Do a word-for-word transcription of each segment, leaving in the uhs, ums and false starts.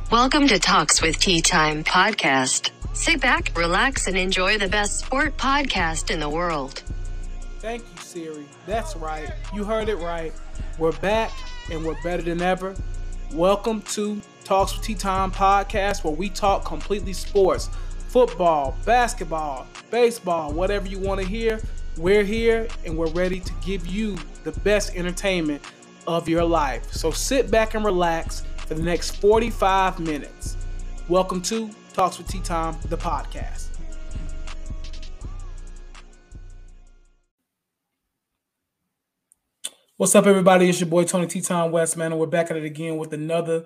Welcome to Talks with Tea Time podcast. Sit back, relax, and enjoy the best sport podcast in the world. Thank you, Siri. That's right. You heard it right. We're back and we're better than ever. Welcome to Talks with Tea Time podcast, where we talk completely sports, football, basketball, baseball, whatever you want to hear. We're here and we're ready to give you the best entertainment of your life. So sit back and relax for the next forty-five minutes. Welcome to Talks with Tea Time, the podcast. What's up, everybody? It's your boy Tony Tea Time Westman, and we're back at it again with another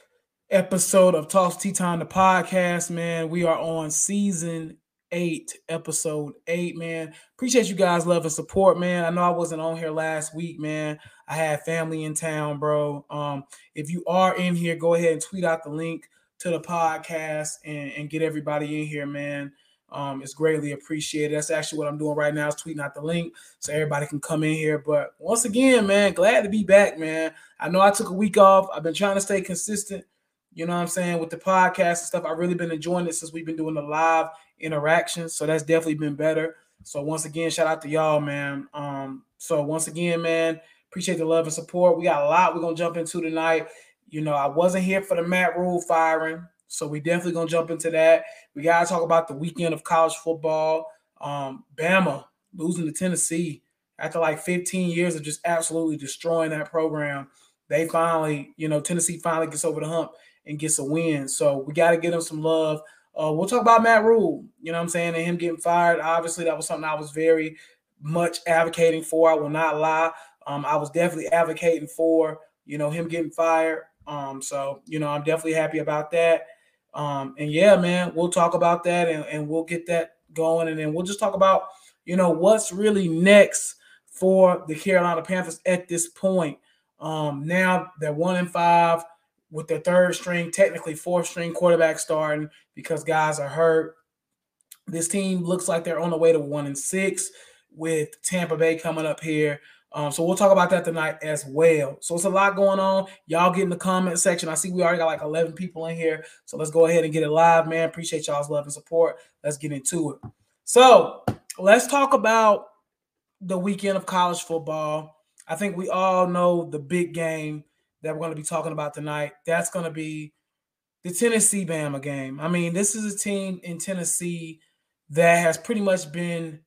episode of Talks with Tea Time, the podcast. Man, we are on season eight, episode eight. Man, appreciate you guys' love and support. Man, I know I wasn't on here last week. Man, I had family in town, bro. Um, if you are in here, go ahead and tweet out the link to the podcast and, and get everybody in here, man. Um, it's greatly appreciated. That's actually what I'm doing right now, is tweeting out the link so everybody can come in here. But once again, man, glad to be back, man. I know I took a week off. I've been trying to stay consistent, you know what I'm saying, with the podcast and stuff. I've really been enjoying it since we've been doing the live interactions. So that's definitely been better. So once again, shout out to y'all, man. Um, so once again, man, appreciate the love and support. We got a lot we're going to jump into tonight. You know, I wasn't here for the Matt Rhule firing, so we definitely going to jump into that. We got to talk about the weekend of college football. Um, Bama losing to Tennessee after like fifteen years of just absolutely destroying that program. They finally, you know, Tennessee finally gets over the hump and gets a win. So we got to give them some love. Uh, we'll talk about Matt Rhule, you know what I'm saying, and him getting fired. Obviously, that was something I was very much advocating for. I will not lie. Um, I was definitely advocating for, you know, him getting fired. Um, so, you know, I'm definitely happy about that. Um, and yeah, man, we'll talk about that and, and we'll get that going. And then we'll just talk about, you know, what's really next for the Carolina Panthers at this point. Um, now they're one and five with their third string, technically fourth string quarterback starting because guys are hurt. This team looks like they're on the way to one and six with Tampa Bay coming up here. Um, so we'll talk about that tonight as well. So it's a lot going on. Y'all get in the comment section. I see we already got like eleven people in here. So let's go ahead and get it live, man. Appreciate y'all's love and support. Let's get into it. So let's talk about the weekend of college football. I think we all know the big game that we're going to be talking about tonight. That's going to be the Tennessee-Bama game. I mean, this is a team in Tennessee that has pretty much been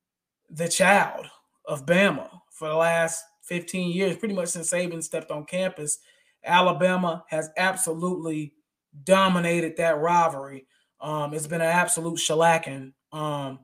the child of Bama for the last fifteen years, pretty much since Saban stepped on campus. Alabama has absolutely dominated that rivalry. Um, it's been an absolute shellacking. Um,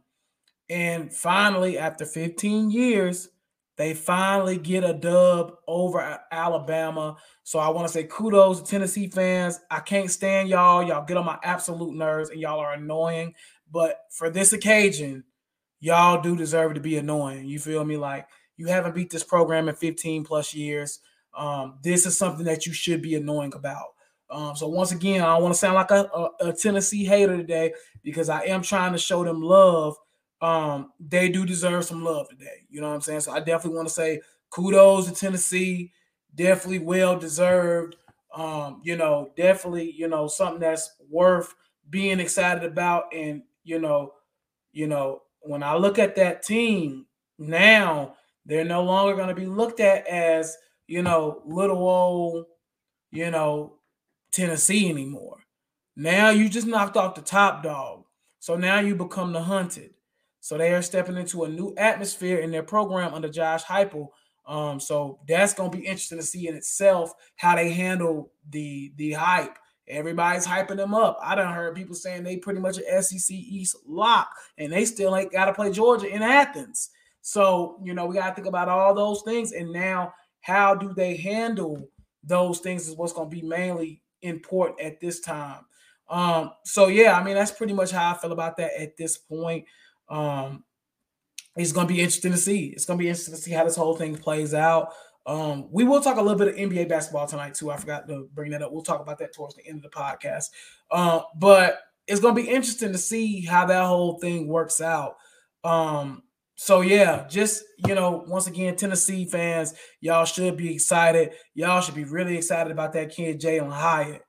and finally, after fifteen years, they finally get a dub over Alabama. So I want to say kudos to Tennessee fans. I can't stand y'all. Y'all get on my absolute nerves, and y'all are annoying. But for this occasion, y'all do deserve to be annoying. You feel me? Like, you haven't beat this program in fifteen plus years. Um, this is something that you should be annoying about. Um, so once again, I don't want to sound like a, a, a Tennessee hater today because I am trying to show them love. Um, they do deserve some love today. You know what I'm saying? So I definitely want to say kudos to Tennessee. Definitely well deserved. Um, you know, definitely, you know, something that's worth being excited about. And, you know, you know, when I look at that team now, they're no longer going to be looked at as, you know, little old, you know, Tennessee anymore. Now you just knocked off the top dog. So now you become the hunted. So they are stepping into a new atmosphere in their program under Josh Heupel. Um, so that's going to be interesting to see in itself how they handle the, the hype. Everybody's hyping them up. I done heard people saying they pretty much an S E C East lock, and they still ain't got to play Georgia in Athens. So, you know, we got to think about all those things. And now how do they handle those things is what's going to be mainly important at this time. Um, so, yeah, I mean, that's pretty much how I feel about that at this point. Um, it's going to be interesting to see. It's going to be interesting to see how this whole thing plays out. Um, we will talk a little bit of N B A basketball tonight, too. I forgot to bring that up. We'll talk about that towards the end of the podcast. Uh, but it's going to be interesting to see how that whole thing works out. Um, so, yeah, just, you know, once again, Tennessee fans, y'all should be excited. Y'all should be really excited about that kid, Jalen Hyatt.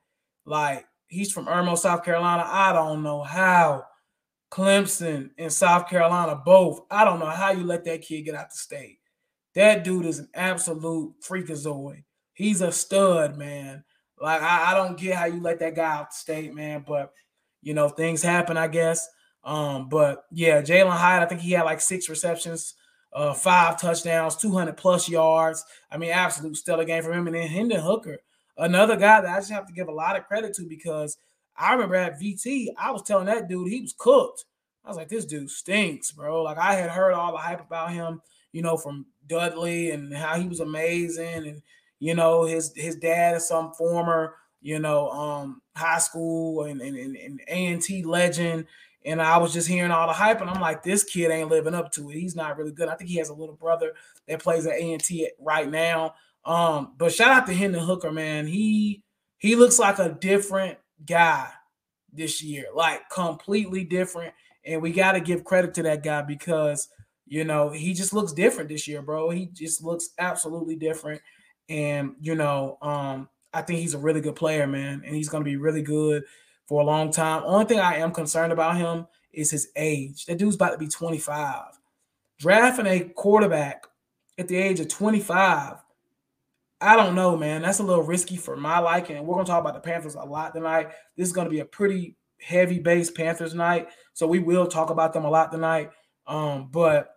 Like, he's from Irmo, South Carolina. I don't know how. Clemson and South Carolina both. I don't know how you let that kid get out the state. That dude is an absolute freakazoid. He's a stud, man. Like, I, I don't get how you let that guy out the state, man. But, you know, things happen, I guess. Um, but, yeah, Jalen Hyatt, I think he had like six receptions, uh, five touchdowns, two hundred plus yards. I mean, absolute stellar game from him. And then Hendon Hooker, another guy that I just have to give a lot of credit to, because I remember at V T, I was telling that dude he was cooked. I was like, this dude stinks, bro. Like, I had heard all the hype about him, you know, from Dudley and how he was amazing. And, you know, his his dad is some former, you know, um, high school and, and, and A and T legend. And I was just hearing all the hype, and I'm like, this kid ain't living up to it. He's not really good. I think he has a little brother that plays at A and T right now. Um, but shout out to Hendon Hooker, man. He he looks like a different guy this year, like completely different. And we got to give credit to that guy because, you know, he just looks different this year, bro. He just looks absolutely different. And, you know, um, I think he's a really good player, man. And he's going to be really good for a long time. Only thing I am concerned about him is his age. That dude's about to be twenty-five. Drafting a quarterback at the age of twenty-five, I don't know, man. That's a little risky for my liking. And we're going to talk about the Panthers a lot tonight. This is going to be a pretty heavy base Panthers night. So we will talk about them a lot tonight. Um, but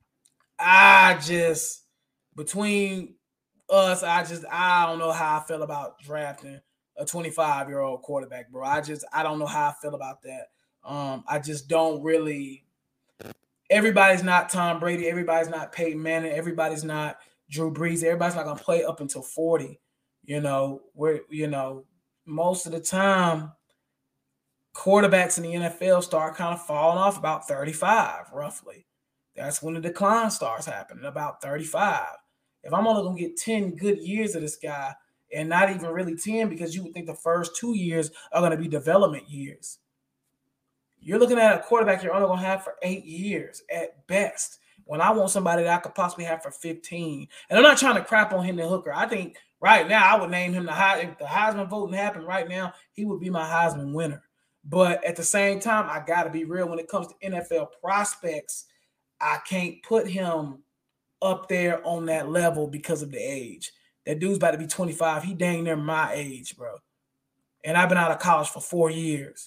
I just, between us, I just, I don't know how I feel about drafting a twenty-five-year-old quarterback, bro. I just, I don't know how I feel about that. Um, I just don't really, everybody's not Tom Brady. Everybody's not Peyton Manning. Everybody's not Drew Brees. Everybody's not going to play up until forty. You know, where, you know, most of the time, quarterbacks in the N F L start kind of falling off about thirty-five, roughly. That's when the decline starts happening, about thirty-five. If I'm only going to get ten good years of this guy, and not even really ten, because you would think the first two years are going to be development years. You're looking at a quarterback you're only going to have for eight years at best, when I want somebody that I could possibly have for fifteen. And I'm not trying to crap on Hendon Hooker. I think right now I would name him the high. If the Heisman voting happened right now, he would be my Heisman winner. But at the same time, I got to be real. When it comes to N F L prospects, I can't put him up there on that level because of the age. That dude's about to be twenty-five. He dang near my age, bro. And I've been out of college for four years.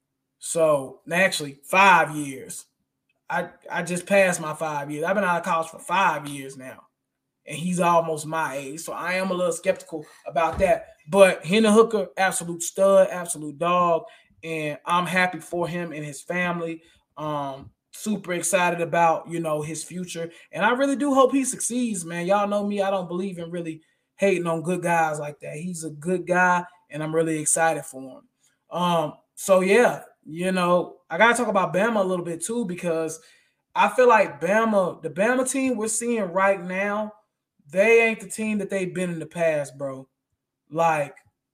So, actually, five years. I, I just passed my five years. I've been out of college for five years now. And he's almost my age. So, I am a little skeptical about that. But Hendon Hooker, absolute stud, absolute dog. And I'm happy for him and his family. Um, super excited about, you know, his future. And I really do hope he succeeds, man. Y'all know me. I don't believe in really hating on good guys like that. He's a good guy, and I'm really excited for him. Um, so, yeah, you know, I got to talk about Bama a little bit too, because I feel like Bama, the Bama team we're seeing right now, they ain't the team that they've been in the past, bro. Like,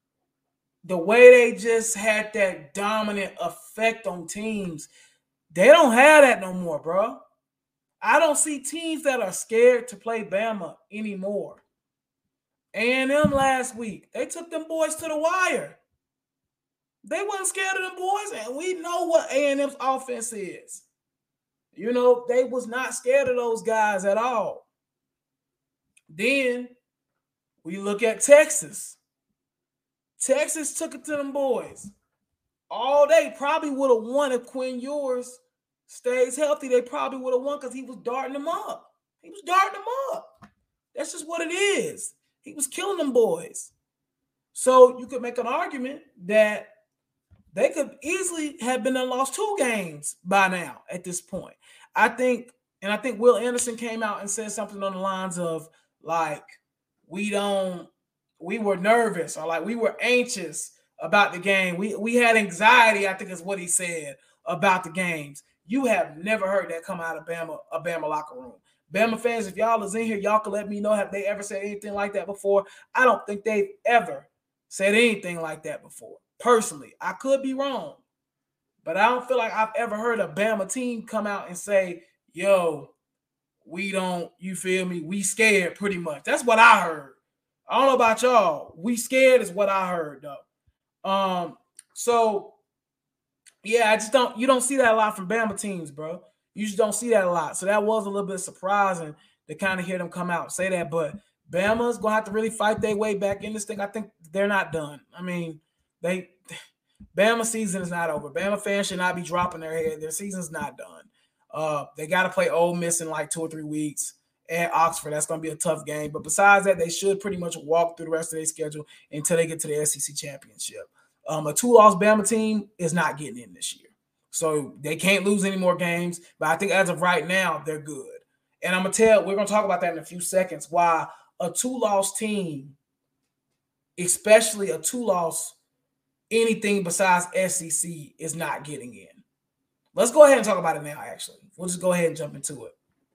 the way they just had that dominant effect on teams, they don't have that no more, bro. I don't see teams that are scared to play Bama anymore. A and M last week, they took them boys to the wire. They wasn't scared of them boys, and we know what A and M's offense is. You know, they was not scared of those guys at all. Then we look at Texas. Texas took it to them boys. All day probably would have won if Quinn Ewers stays healthy. They probably would have won because he was darting them up. He was darting them up. That's just what it is. He was killing them boys. So you could make an argument that they could easily have been and lost two games by now at this point. I think, and I think Will Anderson came out and said something on the lines of, like, we don't, we were nervous, or like we were anxious about the game. We we had anxiety, I think is what he said, about the games. You have never heard that come out of Bama, a Bama locker room. Bama fans, if y'all is in here, y'all can let me know, have they ever said anything like that before? I don't think they've ever said anything like that before. Personally, I could be wrong, but I don't feel like I've ever heard a Bama team come out and say, yo, we don't, you feel me? We scared pretty much. That's what I heard. I don't know about y'all. We scared is what I heard, though. Um, so yeah, I just don't you don't see that a lot from Bama teams, bro. You just don't see that a lot. So that was a little bit surprising to kind of hear them come out and say that. But Bama's gonna have to really fight their way back in this thing. I think they're not done. I mean, they Bama season is not over. Bama fans should not be dropping their head. Their season's not done. Uh, they got to play Ole Miss in like two or three weeks at Oxford. That's going to be a tough game. But besides that, they should pretty much walk through the rest of their schedule until they get to the S E C championship. Um, a two-loss Bama team is not getting in this year. So they can't lose any more games. But I think as of right now, they're good. And I'm going to tell, we're going to talk about that in a few seconds, why a two-loss team, especially a two-loss anything besides S E C, is not getting in. Let's go ahead and talk about it now, actually. We'll just go ahead and jump into it.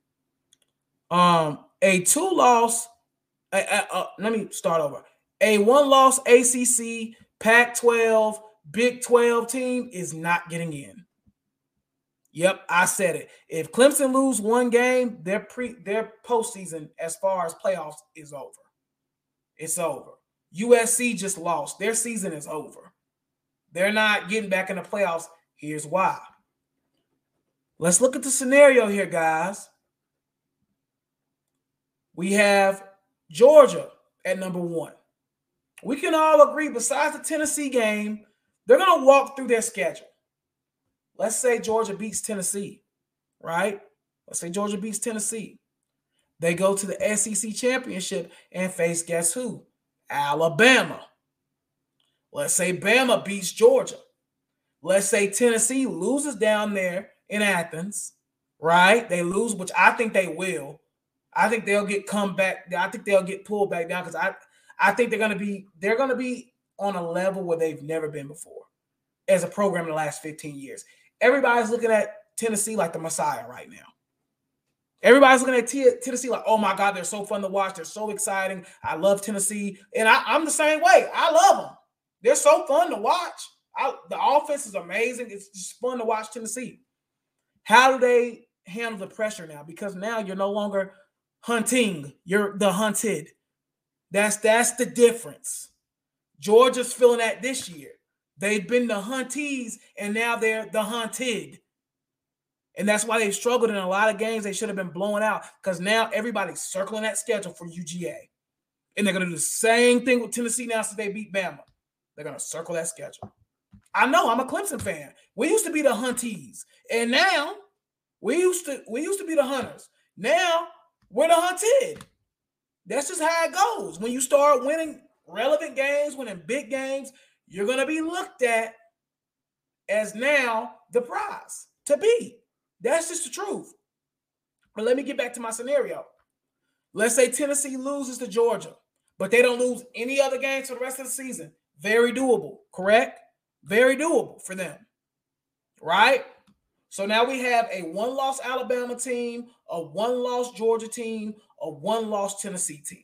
Um, a two-loss, uh, uh, uh, let me start over. A one-loss A C C, Pac twelve, Big twelve team is not getting in. Yep, I said it. If Clemson lose one game, their pre their postseason as far as playoffs is over. It's over. U S C just lost. Their season is over. They're not getting back in the playoffs. Here's why. Let's look at the scenario here, guys. We have Georgia at number one. We can all agree, besides the Tennessee game, they're going to walk through their schedule. Let's say Georgia beats Tennessee, right? Let's say Georgia beats Tennessee. They go to the S E C championship and face, guess who? Alabama. Let's say Bama beats Georgia. Let's say Tennessee loses down there in Athens, right? They lose, which I think they will. I think they'll get come back. I think they'll get pulled back down because I, I think they're gonna be they're gonna be on a level where they've never been before as a program in the last fifteen years. Everybody's looking at Tennessee like the Messiah right now. Everybody's looking at T- Tennessee like, oh my God, they're so fun to watch. They're so exciting. I love Tennessee. And I, I'm the same way. I love them. They're so fun to watch. I, the offense is amazing. It's just fun to watch Tennessee. How do they handle the pressure now? Because now you're no longer hunting. You're the hunted. That's, that's the difference. Georgia's feeling that this year. They've been the huntees, and now they're the hunted. And that's why they've struggled in a lot of games. They should have been blown out because now everybody's circling that schedule for U G A. And they're going to do the same thing with Tennessee now since they beat Bama. They're going to circle that schedule. I know, I'm a Clemson fan. We used to be the huntees. And now we used to we used to be the hunters. Now we're the hunted. That's just how it goes. When you start winning relevant games, winning big games, you're going to be looked at as now the prize to beat. That's just the truth. But let me get back to my scenario. Let's say Tennessee loses to Georgia, but they don't lose any other games for the rest of the season. Very doable, correct? Very doable for them, right? So now we have a one-loss Alabama team, a one-loss Georgia team, a one-loss Tennessee team.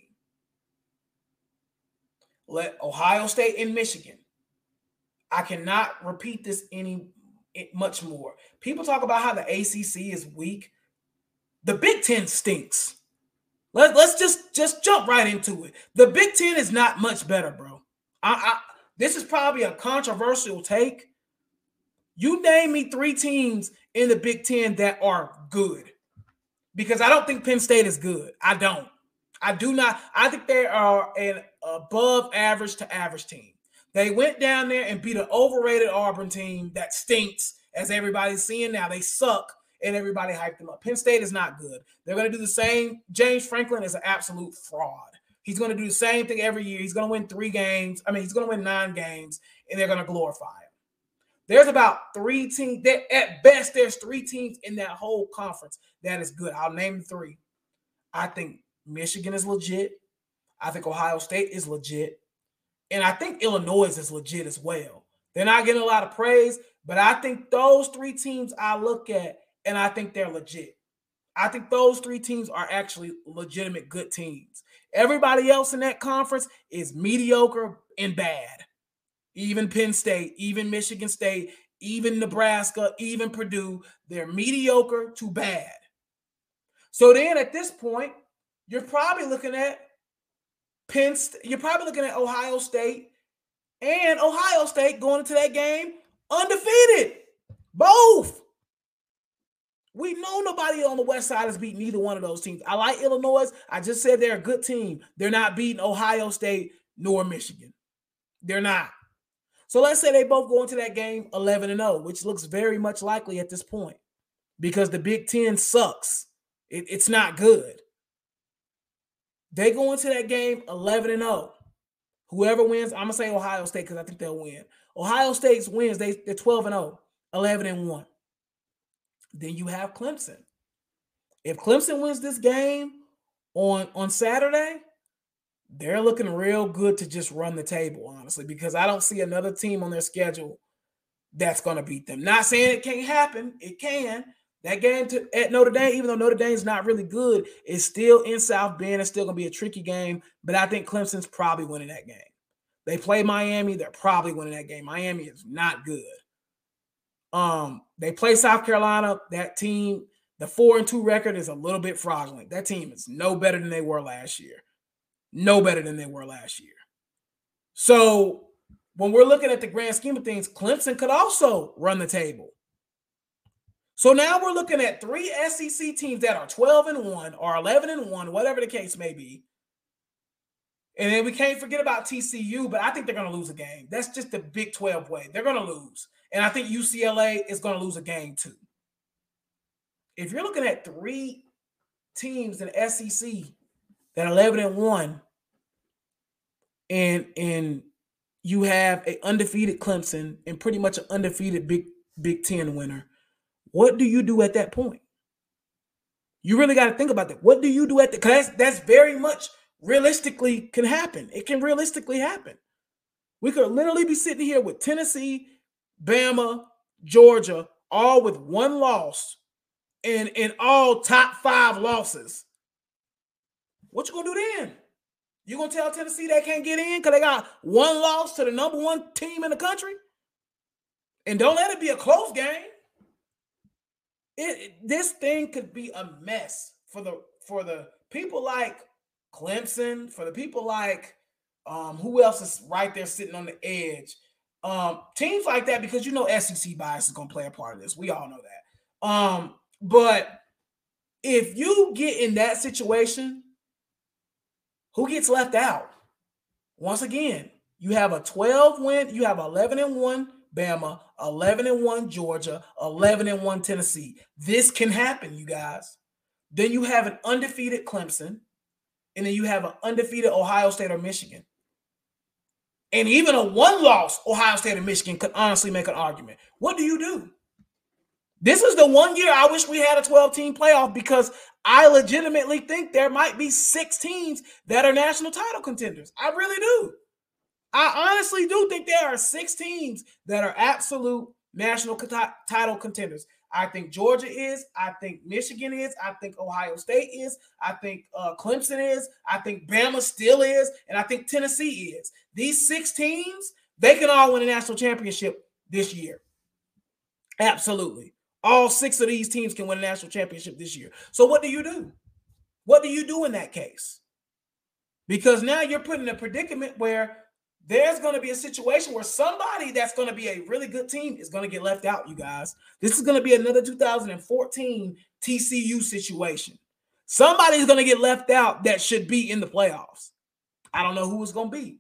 Let Ohio State and Michigan. I cannot repeat this any much more. People talk about how the A C C is weak. The Big Ten stinks. Let, let's just, just jump right into it. The Big Ten is not much better, bro. I, I, this is probably a controversial take. You name me three teams in the Big Ten that are good. Because I don't think Penn State is good. I don't. I do not. I think they are an above average to average team. They went down there and beat an overrated Auburn team that stinks, as everybody's seeing now. They suck, and everybody hyped them up. Penn State is not good. They're going to do the same. James Franklin is an absolute fraud. He's going to do the same thing every year. He's going to win three games. I mean, he's going to win nine games, and they're going to glorify him. There's about three teams. That, at best, there's three teams in that whole conference that is good. I'll name three. I think Michigan is legit. I think Ohio State is legit. And I think Illinois is legit as well. They're not getting a lot of praise, but I think those three teams I look at, and I think they're legit. I think those three teams are actually legitimate good teams. Everybody else in that conference is mediocre and bad. Even Penn State, even Michigan State, even Nebraska, even Purdue, they're mediocre to bad. So then at this point, you're probably looking at Penn State, you're probably looking at Ohio State and Ohio State going into that game undefeated. Both. We know nobody on the West Side has beaten either one of those teams. I like Illinois. I just said they're a good team. They're not beating Ohio State nor Michigan. They're not. So let's say they both go into that game eleven and oh, which looks very much likely at this point because the Big Ten sucks. It, it's not good. They go into that game eleven and oh. Whoever wins, I'm going to say Ohio State because I think they'll win. Ohio State's wins, they, they're twelve and oh, eleven and one. Then you have Clemson. If Clemson wins this game on, on Saturday, they're looking real good to just run the table, honestly, because I don't see another team on their schedule that's going to beat them. Not saying it can't happen. It can. That game to, at Notre Dame, even though Notre Dame's not really good, is still in South Bend. It's still going to be a tricky game, but I think Clemson's probably winning that game. They play Miami. They're probably winning that game. Miami is not good. Um, they play South Carolina. That team, the four and two record is a little bit fraudulent. That team is no better than they were last year. No better than they were last year. So when we're looking at the grand scheme of things, Clemson could also run the table. So now we're looking at three S E C teams that are twelve and one or eleven and one, whatever the case may be. And then we can't forget about T C U, but I think they're going to lose a game. That's just the Big twelve way. They're going to lose. And I think U C L A is going to lose a game too. If you're looking at three teams in the S E C that are eleven and one, and, and you have an undefeated Clemson and pretty much an undefeated Big, Big Ten winner, what do you do at that point? You really got to think about that. What do you do at the – because that's, that's very much realistically can happen. It can realistically happen. We could literally be sitting here with Tennessee, Bama, Georgia, all with one loss and, and all top five losses. What you going to do then? You going to tell Tennessee they can't get in because they got one loss to the number one team in the country? And don't let it be a close game. It, it, this thing could be a mess for the for the people like Clemson, for the people like um, who else is right there sitting on the edge. Um, teams like that, because you know S E C bias is going to play a part of this. We all know that. Um, but if you get in that situation, who gets left out? Once again, you have a twelve win, you have eleven and one Bama, eleven and one Georgia, eleven and one Tennessee. This can happen, you guys. Then you have an undefeated Clemson, and then you have an undefeated Ohio State or Michigan. And even a one-loss Ohio State or Michigan could honestly make an argument. What do you do? This is the one year I wish we had a twelve-team playoff because I legitimately think there might be six teams that are national title contenders. I really do. I honestly do think there are six teams that are absolute national co- title contenders. I think Georgia is. I think Michigan is. I think Ohio State is. I think uh, Clemson is. I think Bama still is. And I think Tennessee is. These six teams, they can all win a national championship this year. Absolutely. All six of these teams can win a national championship this year. So what do you do? What do you do in that case? Because now you're put in a predicament where there's going to be a situation where somebody that's going to be a really good team is going to get left out, you guys. This is going to be another two thousand fourteen T C U situation. Somebody's going to get left out that should be in the playoffs. I don't know who it's going to be.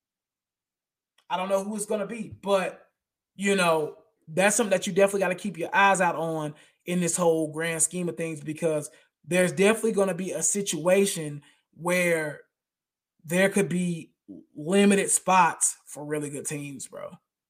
I don't know who it's going to be. But, you know, that's something that you definitely got to keep your eyes out on in this whole grand scheme of things, because there's definitely going to be a situation where there could be limited spots for really good teams, bro.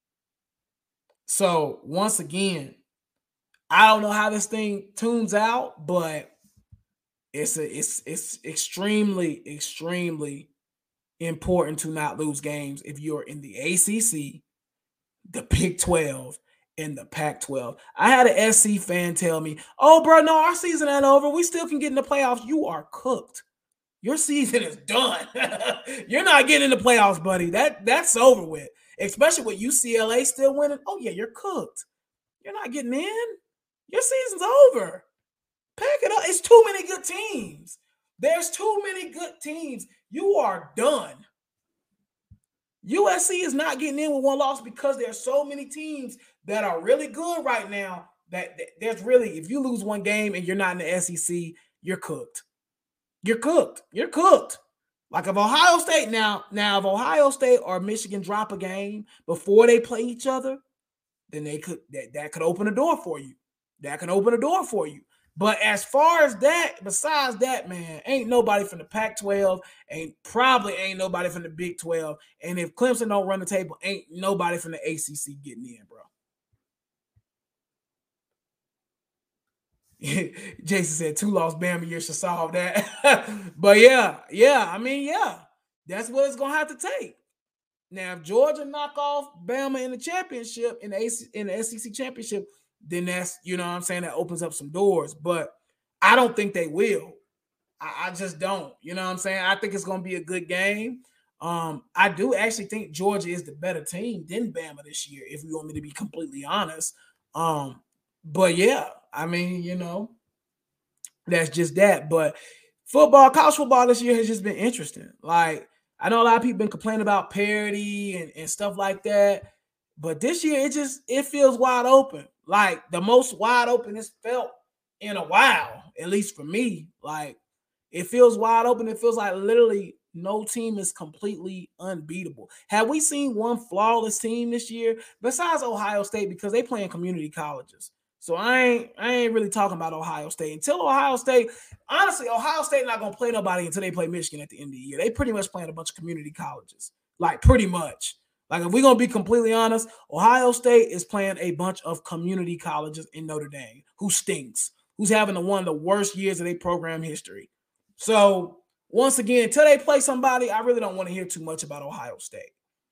So once again, I don't know how this thing tunes out, but it's a, it's it's extremely, extremely important to not lose games if you're in the A C C, the Big twelve, and the Pac twelve. I had an S C fan tell me, "Oh, bro, no, our season ain't over. We still can get in the playoffs." You are cooked. Your season is done. You're not getting in the playoffs, buddy. That that's over with. Especially with U C L A still winning. Oh yeah, you're cooked. You're not getting in. Your season's over. Pack it up. It's too many good teams. There's too many good teams. You are done. U S C is not getting in with one loss because there are so many teams that are really good right now that, that there's really, if you lose one game and you're not in the S E C, you're cooked. You're cooked. You're cooked. Like if Ohio State now, now if Ohio State or Michigan drop a game before they play each other, then they could that, that could open a door for you. That can open a door for you. But as far as that, besides that, man, ain't nobody from the Pac twelve, ain't probably ain't nobody from the Big twelve. And if Clemson don't run the table, ain't nobody from the A C C getting in, bro. Jason said two lost Bama years should solve that. But yeah, yeah, I mean, yeah, that's what it's gonna have to take. Now, if Georgia knock off Bama in the championship, in the A C, in the S E C championship, then that's, you know what I'm saying, that opens up some doors. But I don't think they will. I, I just don't. You know what I'm saying? I think it's gonna be a good game. Um, I do actually think Georgia is the better team than Bama this year, if you want me to be completely honest. Um, but yeah, I mean, you know, that's just that. But football, college football this year has just been interesting. Like, I know a lot of people been complaining about parity and, and stuff like that. But this year, it just, it feels wide open. Like, the most wide open it's felt in a while, at least for me. Like, it feels wide open. It feels like literally no team is completely unbeatable. Have we seen one flawless team this year besides Ohio State, because they play in community colleges? So I ain't I ain't really talking about Ohio State. Until Ohio State, honestly, Ohio State not going to play nobody until they play Michigan at the end of the year. They pretty much playing a bunch of community colleges. Like, pretty much. Like, if we're going to be completely honest, Ohio State is playing a bunch of community colleges in Notre Dame, who stinks, who's having the, one of the worst years of their program history. So, once again, until they play somebody, I really don't want to hear too much about Ohio State.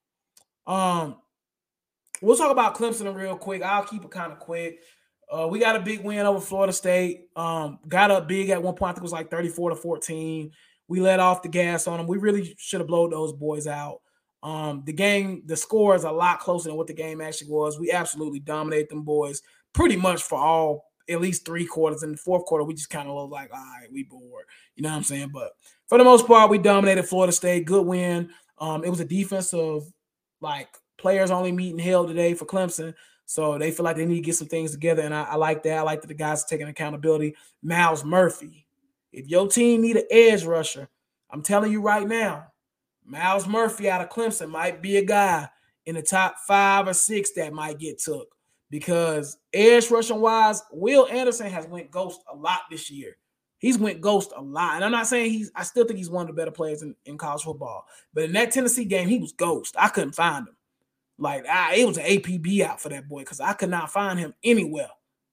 Um, We'll talk about Clemson real quick. I'll keep it kind of quick. Uh, we got a big win over Florida State. Um, got up big at one point. I think it was like thirty-four to fourteen. We let off the gas on them. We really should have blown those boys out. Um, the game, the score is a lot closer than what the game actually was. We absolutely dominated them boys pretty much for all, at least three quarters. In the fourth quarter, we just kind of looked like, all right, we bored. You know what I'm saying? But for the most part, we dominated Florida State. Good win. Um, it was a defensive, like, players only meeting hell today for Clemson. So they feel like they need to get some things together, and I, I like that. I like that the guys are taking accountability. Myles Murphy, if your team need an edge rusher, I'm telling you right now, Myles Murphy out of Clemson might be a guy in the top five or six that might get took, because edge rushing wise, Will Anderson has went ghost a lot this year. He's went ghost a lot. And I'm not saying he's – I still think he's one of the better players in, in college football. But in that Tennessee game, he was ghost. I couldn't find him. Like, I, it was an A P B out for that boy because I could not find him anywhere.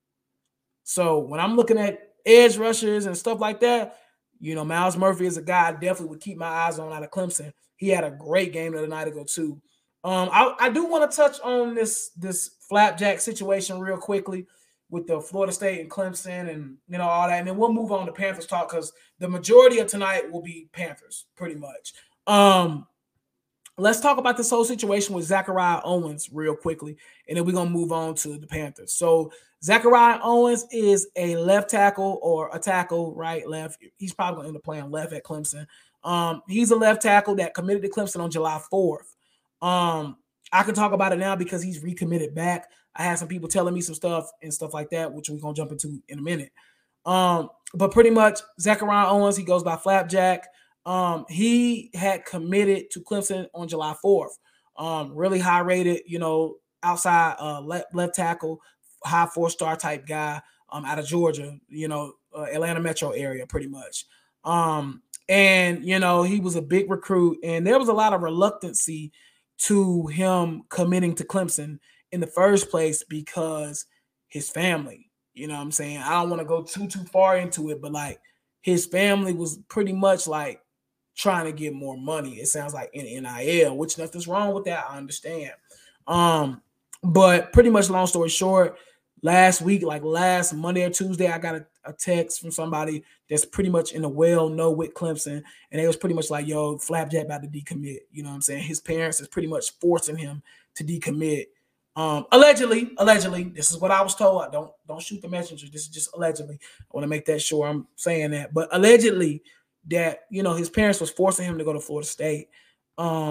So when I'm looking at edge rushers and stuff like that, you know, Myles Murphy is a guy I definitely would keep my eyes on out of Clemson. He had a great game the other night ago too. Um, I, I do want to touch on this, this flapjack situation real quickly with the Florida State and Clemson and, you know, all that. And then we'll move on to Panthers talk because the majority of tonight will be Panthers pretty much. Um, let's talk about this whole situation with Zachariah Owens real quickly, and then we're going to move on to the Panthers. So Zachariah Owens is a left tackle or a tackle, right, left. He's probably going to end up playing left at Clemson. Um, he's a left tackle that committed to Clemson on July fourth. Um, I can talk about it now because he's recommitted back. I had some people telling me some stuff and stuff like that, which we're going to jump into in a minute. Um, but pretty much Zachariah Owens, he goes by Flapjack. Um, he had committed to Clemson on July fourth. Um, really high rated, you know, outside uh, left, left tackle, high four-star type guy um, out of Georgia, you know, uh, Atlanta metro area pretty much. Um, and, you know, he was a big recruit, and there was a lot of reluctancy to him committing to Clemson in the first place because his family, you know what I'm saying? I don't want to go too, too far into it, but like his family was pretty much like trying to get more money. It sounds like in N I L, which nothing's wrong with that. I understand. Um, but pretty much long story short, last week, like last Monday or Tuesday, I got a, a text from somebody that's pretty much in the well-know with Clemson, and it was pretty much like, yo, Flapjack about to decommit. You know what I'm saying? His parents is pretty much forcing him to decommit. Um, allegedly, allegedly, this is what I was told. I don't don't shoot the messenger. This is just allegedly. I want to make that sure I'm saying that. But allegedly that, you know, his parents was forcing him to go to Florida State. Um,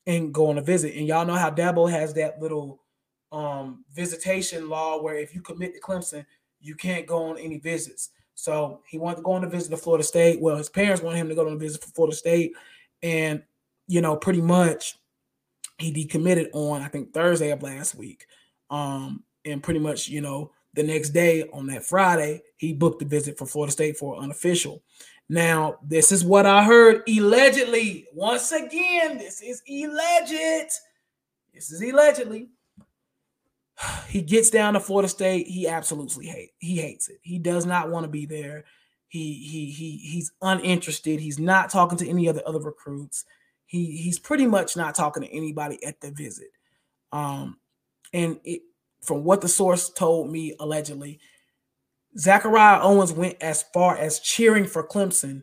and go on a visit. And y'all know how Dabo has that little um, visitation law where if you commit to Clemson, you can't go on any visits. So he wanted to go on a visit to Florida State. Well, his parents wanted him to go on a visit for Florida State. And, you know, pretty much he decommitted on, I think, Thursday of last week. Um, and pretty much, you know, the next day on that Friday, he booked a visit for Florida State for unofficial. Now, this is what I heard allegedly. Once again, this is alleged. This is allegedly. He gets down to Florida State. He absolutely hate. He hates it. He does not want to be there. He he he he's uninterested. He's not talking to any other other recruits. He he's pretty much not talking to anybody at the visit. Um, and it, from what the source told me, allegedly, Zachariah Owens went as far as cheering for Clemson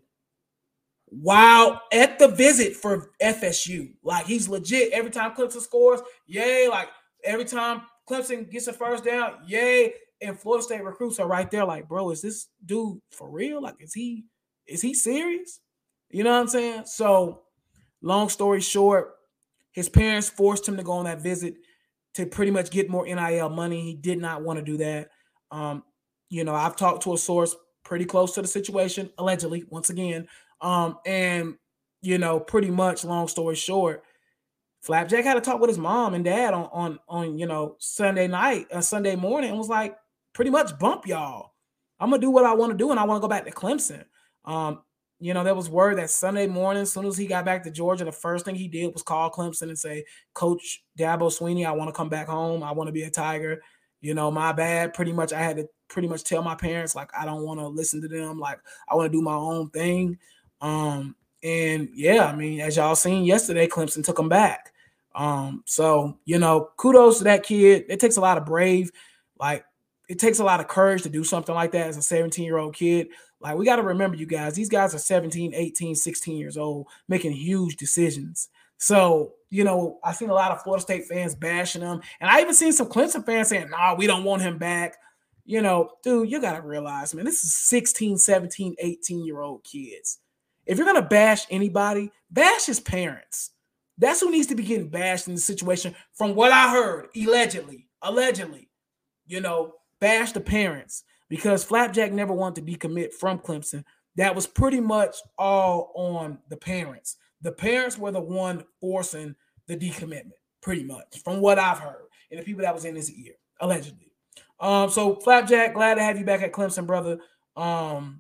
while at the visit for F S U. Like, he's legit. Every time Clemson scores, yay. Like, every time Clemson gets a first down, yay. And Florida State recruits are right there like, bro, is this dude for real? Like, is he is he serious? You know what I'm saying? So, long story short, his parents forced him to go on that visit to pretty much get more N I L money. He did not want to do that. Um, you know, I've talked to a source pretty close to the situation, allegedly, once again. Um, and, you know, pretty much, long story short, Flapjack had to talk with his mom and dad on, on, on you know, Sunday night, uh, Sunday morning, and was like, pretty much bump y'all. I'm going to do what I want to do, and I want to go back to Clemson. Um, you know, there was word that Sunday morning, as soon as he got back to Georgia, the first thing he did was call Clemson and say, Coach Dabo Swinney, I want to come back home. I want to be a Tiger. You know, my bad. Pretty much, I had to pretty much tell my parents, like, I don't want to listen to them. Like, I want to do my own thing. Um, and, yeah, I mean, as y'all seen yesterday, Clemson took him back. Um, so, you know, kudos to that kid. It takes a lot of brave, like, it takes a lot of courage to do something like that as a seventeen-year-old kid. Like, we got to remember, you guys, these guys are seventeen, eighteen, sixteen years old, making huge decisions. So, you know, I've seen a lot of Florida State fans bashing him. And I even seen some Clemson fans saying, nah, we don't want him back. You know, dude, you got to realize, man, this is sixteen, seventeen, eighteen-year-old kids. If you're going to bash anybody, bash his parents. That's who needs to be getting bashed in the situation. From what I heard, allegedly, allegedly, you know, bash the parents, because Flapjack never wanted to decommit from Clemson. That was pretty much all on the parents. The parents were the one forcing the decommitment, pretty much, from what I've heard, and the people that was in his ear, allegedly. Um, so Flapjack, glad to have you back at Clemson, brother. Um,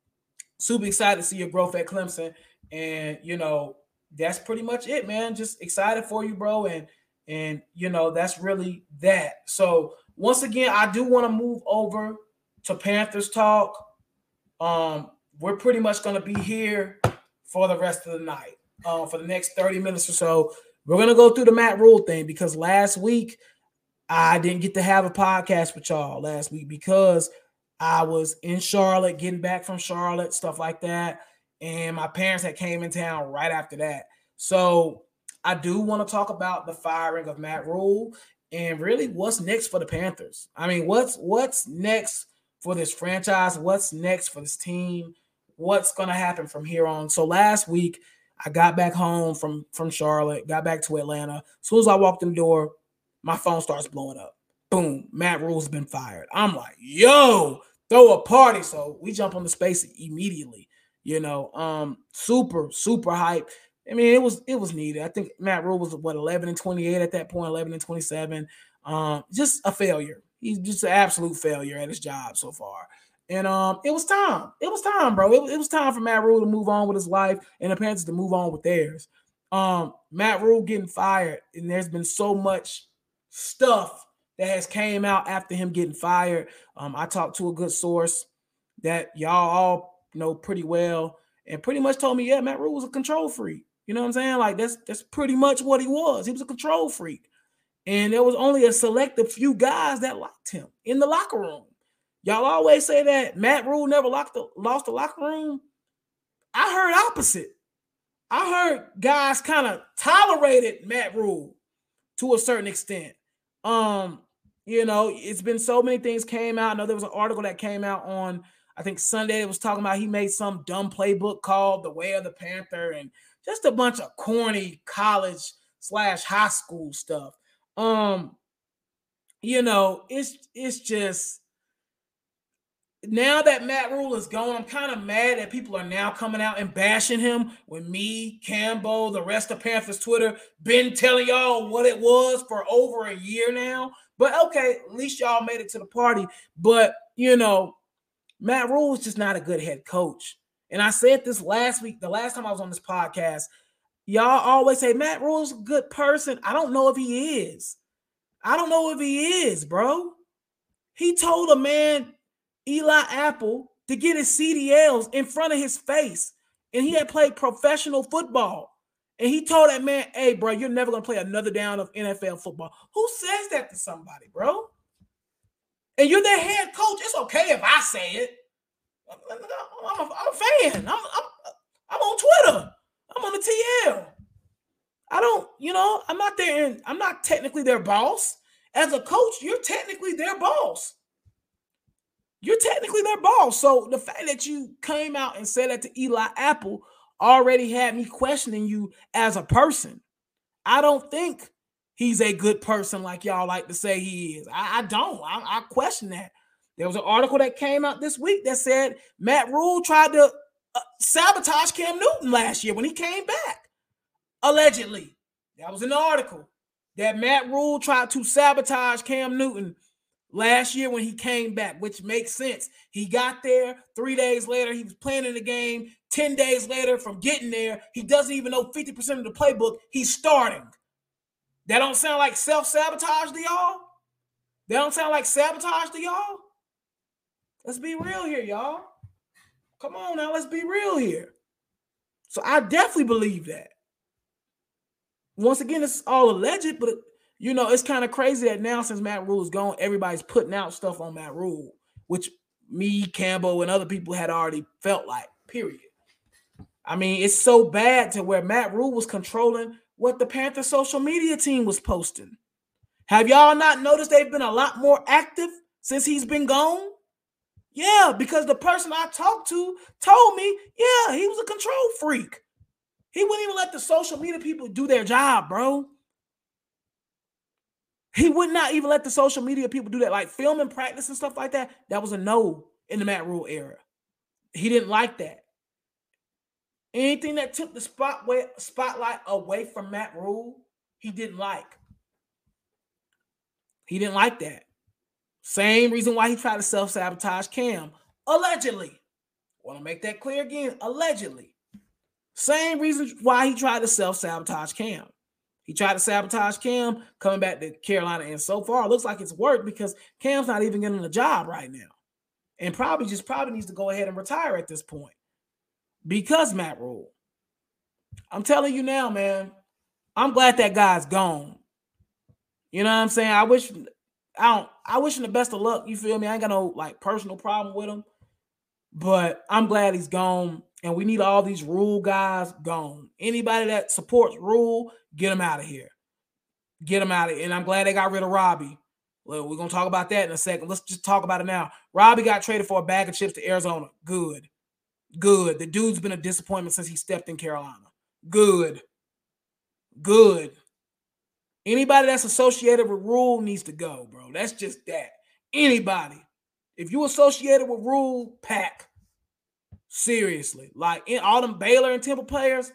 super excited to see your growth at Clemson, and you know, that's pretty much it, man. Just excited for you, bro, and and you know, that's really that. So once again, I do want to move over to Panthers talk. Um, we're pretty much going to be here for the rest of the night, uh, for the next thirty minutes or so. We're going to go through the Matt Rhule thing, because last week I didn't get to have a podcast with y'all last week because I was in Charlotte, getting back from Charlotte, stuff like that. And my parents had came in town right after that. So I do want to talk about the firing of Matt Rhule and really what's next for the Panthers. I mean, what's what's next for this franchise? What's next for this team? What's going to happen from here on? So last week, I got back home from, from Charlotte, got back to Atlanta. As soon as I walked in the door, my phone starts blowing up. Boom, Matt Rhule's been fired. I'm like, yo, throw a party. So we jump on the space immediately. You know, um, super, super hype. I mean, it was it was needed. I think Matt Rhule was, what, eleven and twenty-eight at that point, eleven and twenty-seven. Um, just a failure. He's just an absolute failure at his job so far. And um, it was time. It was time, bro. It, it was time for Matt Rhule to move on with his life and the Panthers to move on with theirs. Um, Matt Rhule getting fired, and there's been so much stuff that has came out after him getting fired. Um, I talked to a good source that y'all all know pretty well, and pretty much told me, yeah, Matt Rhule was a control freak. You know what I'm saying? Like, that's that's pretty much what he was. He was a control freak. And there was only a selective few guys that liked him in the locker room. Y'all always say that Matt Rhule never locked the, lost the locker room. I heard opposite. I heard guys kind of tolerated Matt Rhule to a certain extent. Um, you know, it's been so many things came out. I know there was an article that came out on, I think Sunday, it was talking about he made some dumb playbook called The Way of the Panther, and just a bunch of corny college slash high school stuff. Um, you know, it's it's just now that Matt Rhule is gone, I'm kind of mad that people are now coming out and bashing him when me, Cambo, the rest of Panthers Twitter been telling y'all what it was for over a year now. But okay, at least y'all made it to the party. But, you know, Matt Rhule is just not a good head coach. And I said this last week, the last time I was on this podcast, y'all always say Matt Rhule is a good person. I don't know if he is. I don't know if he is, bro. He told a man, Eli Apple, to get his C D Ls in front of his face. And he had played professional football. And he told that man, hey, bro, you're never going to play another down of N F L football. Who says that to somebody, bro? And you're their head coach. It's okay if I say it. I'm a, I'm a fan. I'm, I'm, I'm on Twitter. I'm on the T L. I don't, you know, I'm not there. And I'm not technically their boss. As a coach, you're technically their boss. You're technically their boss. So the fact that you came out and said that to Eli Apple already had me questioning you as a person. I don't think he's a good person like y'all like to say he is. I, I don't. I, I question that. There was an article that came out this week that said Matt Rhule tried to uh, sabotage Cam Newton last year when he came back. Allegedly. That was an article that Matt Rhule tried to sabotage Cam Newton last year when he came back, which makes sense. He got there. Three days later, he was playing in the game. Ten days later, from getting there, he doesn't even know fifty percent of the playbook. He's starting. That don't sound like self-sabotage to y'all? That don't sound like sabotage to y'all? Let's be real here, y'all. Come on now, let's be real here. So I definitely believe that. Once again, it's all alleged, but you know, it's kind of crazy that now since Matt Rhule is gone, everybody's putting out stuff on Matt Rhule, which me, Cambo, and other people had already felt like, period. I mean, it's so bad to where Matt Rhule was controlling what the Panthers social media team was posting. Have y'all not noticed they've been a lot more active since he's been gone? Yeah, because the person I talked to told me, yeah, he was a control freak. He wouldn't even let the social media people do their job, bro. He would not even let the social media people do that, like film and practice and stuff like that. That was a no in the Matt Rhule era. He didn't like that. Anything that took the spotlight away from Matt Rhule, he didn't like. He didn't like that. Same reason why he tried to self-sabotage Cam. Allegedly. Want to make that clear again. Allegedly. Same reason why he tried to self-sabotage Cam. He tried to sabotage Cam coming back to Carolina. And so far, it looks like it's worked because Cam's not even getting a job right now. And probably just probably needs to go ahead and retire at this point. Because Matt Rhule. I'm telling you now, man, I'm glad that guy's gone. You know what I'm saying? I wish I don't I wish him the best of luck. You feel me? I ain't got no like personal problem with him. But I'm glad he's gone. And we need all these Rhule guys gone. Anybody that supports Rhule, get him out of here. Get him out of here. And I'm glad they got rid of Robbie. Well, we're going to talk about that in a second. Let's just talk about it now. Robbie got traded for a bag of chips to Arizona. Good. Good. The dude's been a disappointment since he stepped in Carolina. Good. Good. Anybody that's associated with Rhule needs to go, bro. That's just that. Anybody. If you associated with Rhule, pack. Seriously. Like in all them Baylor and Temple players,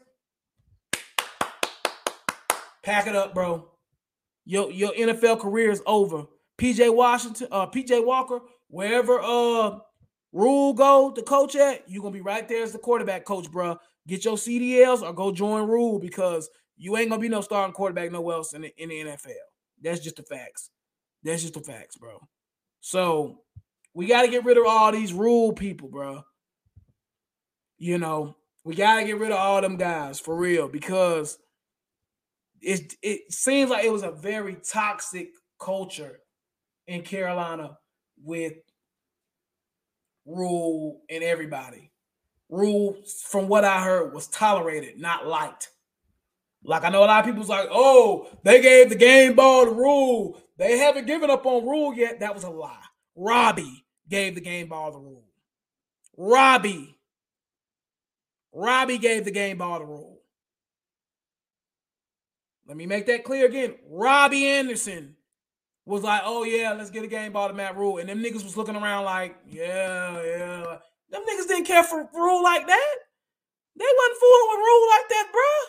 pack it up, bro. Your, your N F L career is over. P J Washington, uh, P J Walker, wherever uh Rhule go to coach at, you're going to be right there as the quarterback coach, bro. Get your C D Ls or go join Rhule because you ain't going to be no starting quarterback nowhere else in the, in the N F L. That's just the facts. That's just the facts, bro. So we got to get rid of all these Rhule people, bro. You know, we got to get rid of all them guys for real because it, it seems like it was a very toxic culture in Carolina with Rhule and everybody. Rhule, from what I heard, was tolerated, not liked. Like I know a lot of people's like, oh, they gave the game ball to Rhule. They haven't given up on Rhule yet. That was a lie. Robbie gave the game ball to Rhule. Robbie. Robbie gave the game ball to Rhule. Let me make that clear again. Robbie Anderson was like, oh, yeah, let's get a game ball to Matt Rule. And them niggas was looking around like, yeah, yeah. Them niggas didn't care for Rule like that. They wasn't fooling with Rule like that, bruh.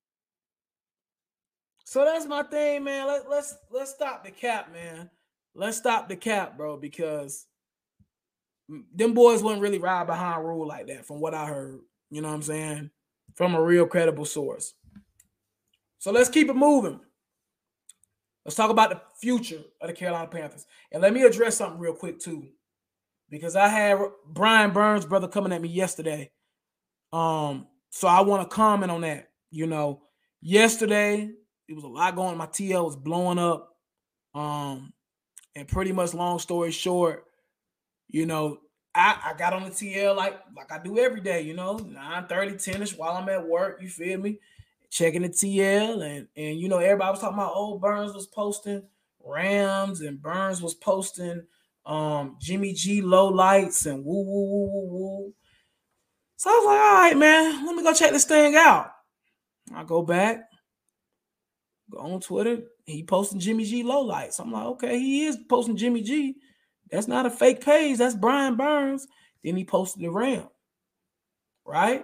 So that's my thing, man. Let, let's let's stop the cap, man. Let's stop the cap, bro, because them boys wouldn't really ride behind Rule like that from what I heard. You know what I'm saying? From a real credible source. So let's keep it moving. Let's talk about the future of the Carolina Panthers. And let me address something real quick, too. Because I had Brian Burns' brother coming at me yesterday. Um, so I want to comment on that. You know, yesterday, it was a lot going on. My T L was blowing up. Um, and pretty much long story short, you know, I, I got on the T L like, like I do every day, you know, nine thirty, ten-ish while I'm at work, you feel me? Checking the T L, and, and you know, everybody was talking about, oh, Burns was posting Rams, and Burns was posting um, Jimmy G low lights and woo, woo, woo, woo, woo. So I was like, all right, man, let me go check this thing out. I go back, go on Twitter, he posting Jimmy G low lights. I'm like, okay, he is posting Jimmy G. That's not a fake page. That's Brian Burns. Then he posted the Ram, right?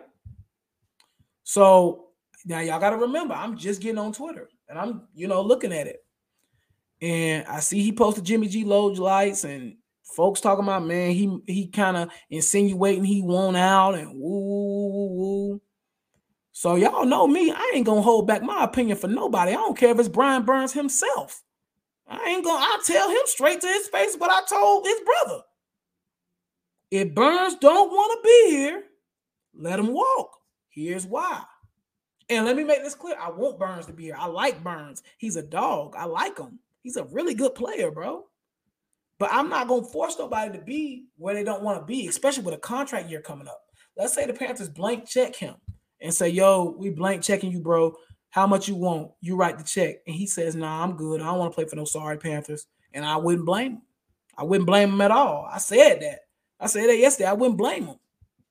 So now y'all got to remember, I'm just getting on Twitter and I'm, you know, looking at it. And I see he posted Jimmy G low lights and folks talking about, man, he he kind of insinuating he won out and woo, woo, woo, woo. So y'all know me. I ain't going to hold back my opinion for nobody. I don't care if it's Brian Burns himself. I ain't going to, I'll tell him straight to his face what I told his brother. If Burns don't want to be here, let him walk. Here's why. And let me make this clear. I want Burns to be here. I like Burns. He's a dog. I like him. He's a really good player, bro. But I'm not going to force nobody to be where they don't want to be, especially with a contract year coming up. Let's say the Panthers blank check him and say, yo, we blank checking you, bro. How much you want? You write the check. And he says, nah, I'm good. I don't want to play for no sorry Panthers. And I wouldn't blame him. I wouldn't blame him at all. I said that. I said that yesterday. I wouldn't blame him.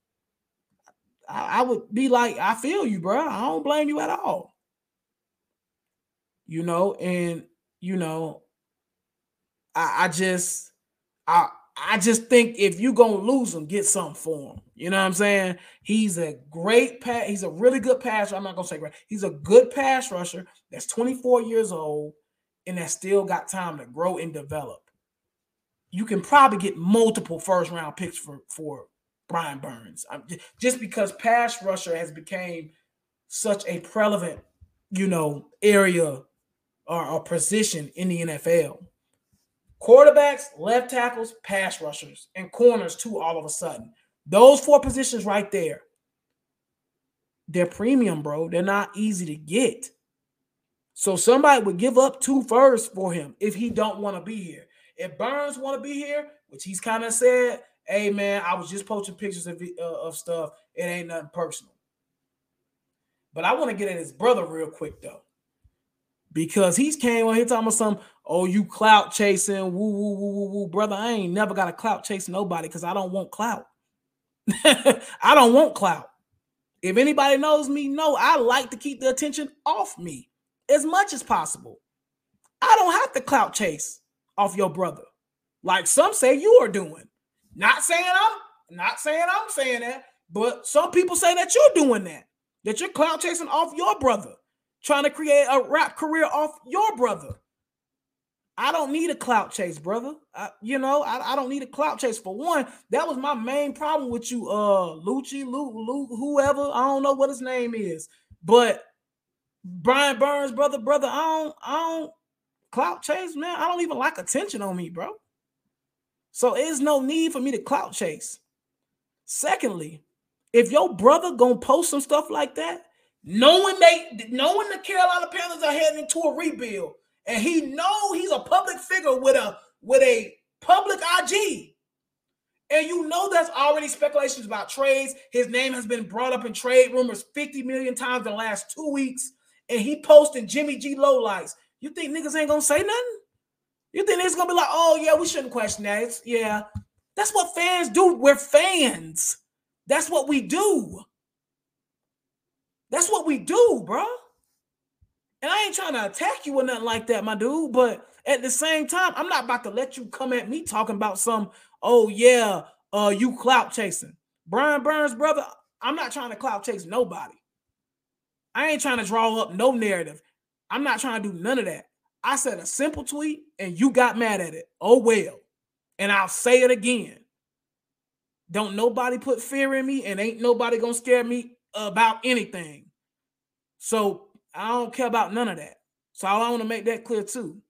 I, I would be like, I feel you, bro. I don't blame you at all. You know, and, you know, I, I just, I, I just think if you're going to lose him, get something for him. You know what I'm saying? He's a great pass. He's a really good passer. I'm not going to say great. He's a good pass rusher that's twenty-four years old and that still got time to grow and develop. You can probably get multiple first-round picks for, for Brian Burns. I'm just, just because pass rusher has become such a prevalent, you know, area or, or position in the N F L. Quarterbacks, left tackles, pass rushers, and corners too all of a sudden. Those four positions right there, they're premium, bro. They're not easy to get. So somebody would give up two firsts for him if he don't want to be here. If Burns want to be here, which he's kind of said, hey, man, I was just posting pictures of, uh, of stuff. It ain't nothing personal. But I want to get at his brother real quick, though. Because he's came on here talking about some, oh, you clout chasing, woo, woo, woo, woo, woo. Brother, I ain't never got a clout chasing nobody because I don't want clout. I don't want clout. If anybody knows me, know I like to keep the attention off me as much as possible. I don't have to clout chase off your brother like some say you are doing. Not saying I'm not saying I'm saying that, but some people say that you're doing that, that you're clout chasing off your brother, trying to create a rap career off your brother. I don't need a clout chase, brother. I, you know, I, I don't need a clout chase. For one, that was my main problem with you, uh, Lucci, Luke, Luke, whoever. I don't know what his name is, but Brian Burns, brother, brother, I don't, I don't clout chase, man. I don't even like attention on me, bro. So there's no need for me to clout chase. Secondly, if your brother gonna post some stuff like that, knowing they, knowing the Carolina Panthers are heading into a rebuild, and he know he's a public figure with a with a public I G, and you know there's already speculations about trades. His name has been brought up in trade rumors fifty million times in the last two weeks, and he posting Jimmy G lowlights. You think niggas ain't gonna say nothing? You think niggas gonna be like, oh yeah, we shouldn't question that? It's, yeah, that's what fans do. We're fans. That's what we do. That's what we do, bro. And I ain't trying to attack you or nothing like that, my dude. But at the same time, I'm not about to let you come at me talking about some, oh, yeah, uh, you clout chasing. Brian Burns, brother, I'm not trying to clout chase nobody. I ain't trying to draw up no narrative. I'm not trying to do none of that. I said a simple tweet and you got mad at it. Oh, well. And I'll say it again. Don't nobody put fear in me and ain't nobody going to scare me about anything. So I don't care about none of that. So I want to make that clear too.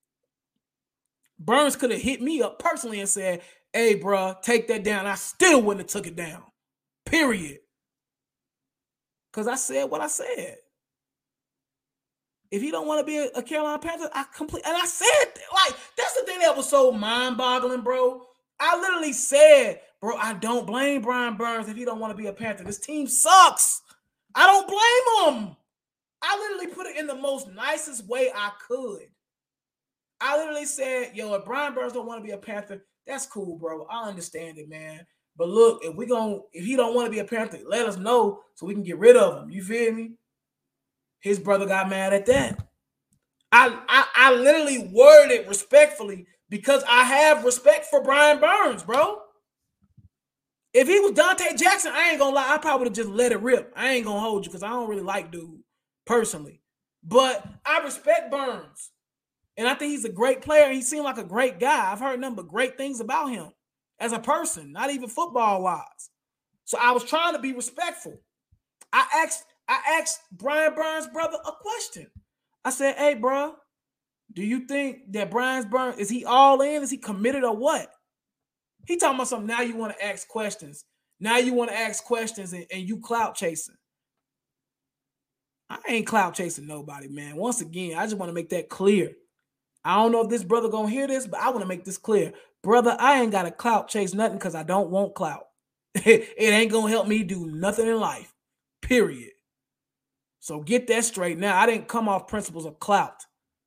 Burns could have hit me up personally and said, hey, bro, take that down. I still wouldn't have took it down. Period. Because I said what I said. If he don't want to be a, a Carolina Panther, I complete. And I said, like, that's the thing that was so mind-boggling, bro. I literally said, bro, I don't blame Brian Burns if he don't want to be a Panther. This team sucks. I don't blame him. I literally put it in the most nicest way I could. I literally said, yo, if Brian Burns don't want to be a Panther, that's cool, bro. I understand it, man. But look, if we gonna, if he don't want to be a Panther, let us know so we can get rid of him. You feel me? His brother got mad at that. I, I, I literally worded it respectfully because I have respect for Brian Burns, bro. If he was Dante Jackson, I ain't gonna lie, I probably would have just let it rip. I ain't gonna hold you because I don't really like dude personally. But I respect Burns. And I think he's a great player. He seemed like a great guy. I've heard nothing but great things about him as a person, not even football-wise. So I was trying to be respectful. I asked, I asked Brian Burns' brother a question. I said, hey, bro, do you think that Brian Burns, is he all in? Is he committed or what? He talking about something, now you want to ask questions. Now you want to ask questions and, and you clout chasing. I ain't clout chasing nobody, man. Once again, I just want to make that clear. I don't know if this brother gonna hear this, but I want to make this clear. Brother, I ain't got to clout chase nothing because I don't want clout. It ain't gonna help me do nothing in life, period. So get that straight now. I didn't come off principles of clout.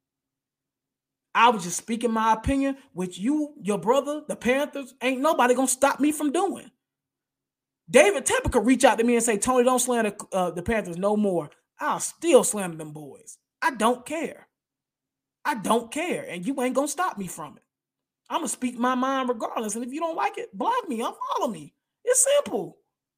I was just speaking my opinion, which you, your brother, the Panthers, ain't nobody gonna stop me from doing. David Tepper could reach out to me and say, Tony, don't slander uh, the Panthers no more. I'll still slander them boys. I don't care. I don't care. And you ain't gonna stop me from it. I'm gonna speak my mind regardless. And if you don't like it, block me, unfollow me. It's simple.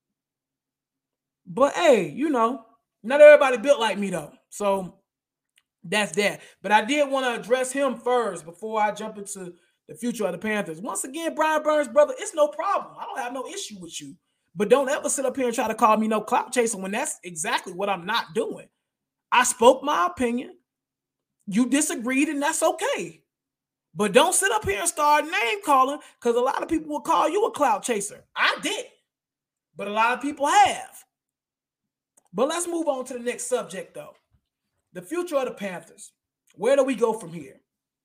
But hey, you know, not everybody built like me though. So that's that. But I did want to address him first before I jump into the future of the Panthers. Once again, Brian Burns, brother, it's no problem. I don't have no issue with you. But don't ever sit up here and try to call me no clout chaser when that's exactly what I'm not doing. I spoke my opinion. You disagreed, and that's okay. But don't sit up here and start name calling because a lot of people will call you a clout chaser. I did, but a lot of people have. But let's move on to the next subject, though. The future of the Panthers. Where do we go from here?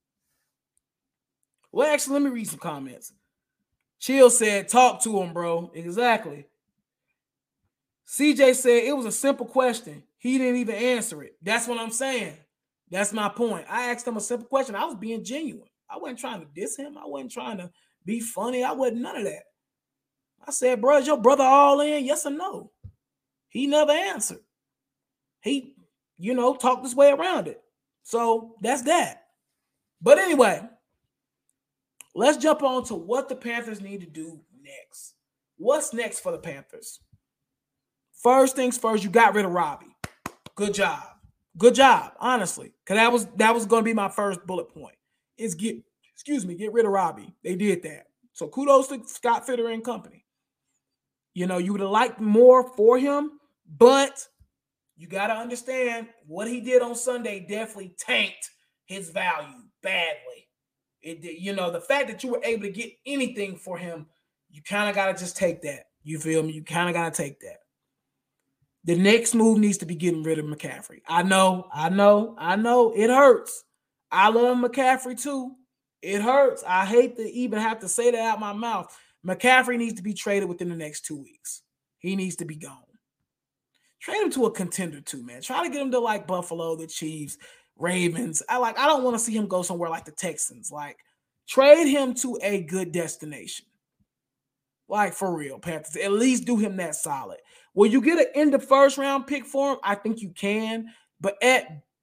Well, actually, let me read some comments. Chill said, talk to him, bro. Exactly. C J said, it was a simple question. He didn't even answer it. That's what I'm saying. That's my point. I asked him a simple question. I was being genuine. I wasn't trying to diss him. I wasn't trying to be funny. I wasn't none of that. I said, bro, is your brother all in? Yes or no? He never answered. He, you know, talked his way around it. So that's that. But anyway, let's jump on to what the Panthers need to do next. What's next for the Panthers? First things first, you got rid of Robbie. Good job. Good job, honestly. Because that was that was going to be my first bullet point. Is get, excuse me, get rid of Robbie. They did that. So kudos to Scott Fitter and company. You know, you would have liked more for him, but you got to understand what he did on Sunday definitely tanked his value badly. It, you know, the fact that you were able to get anything for him, you kind of got to just take that. You feel me? You kind of got to take that. The next move needs to be getting rid of McCaffrey. I know, I know, I know. It hurts. I love McCaffrey too. It hurts. I hate to even have to say that out my mouth. McCaffrey needs to be traded within the next two weeks. He needs to be gone. Trade him to a contender too, man. Try to get him to like Buffalo, the Chiefs, Ravens. I like. I don't want to see him go somewhere like the Texans. Like, trade him to a good destination. Like, for real, Panthers. At least do him that solid. Will you get an end of first round pick for him? I think you can. But at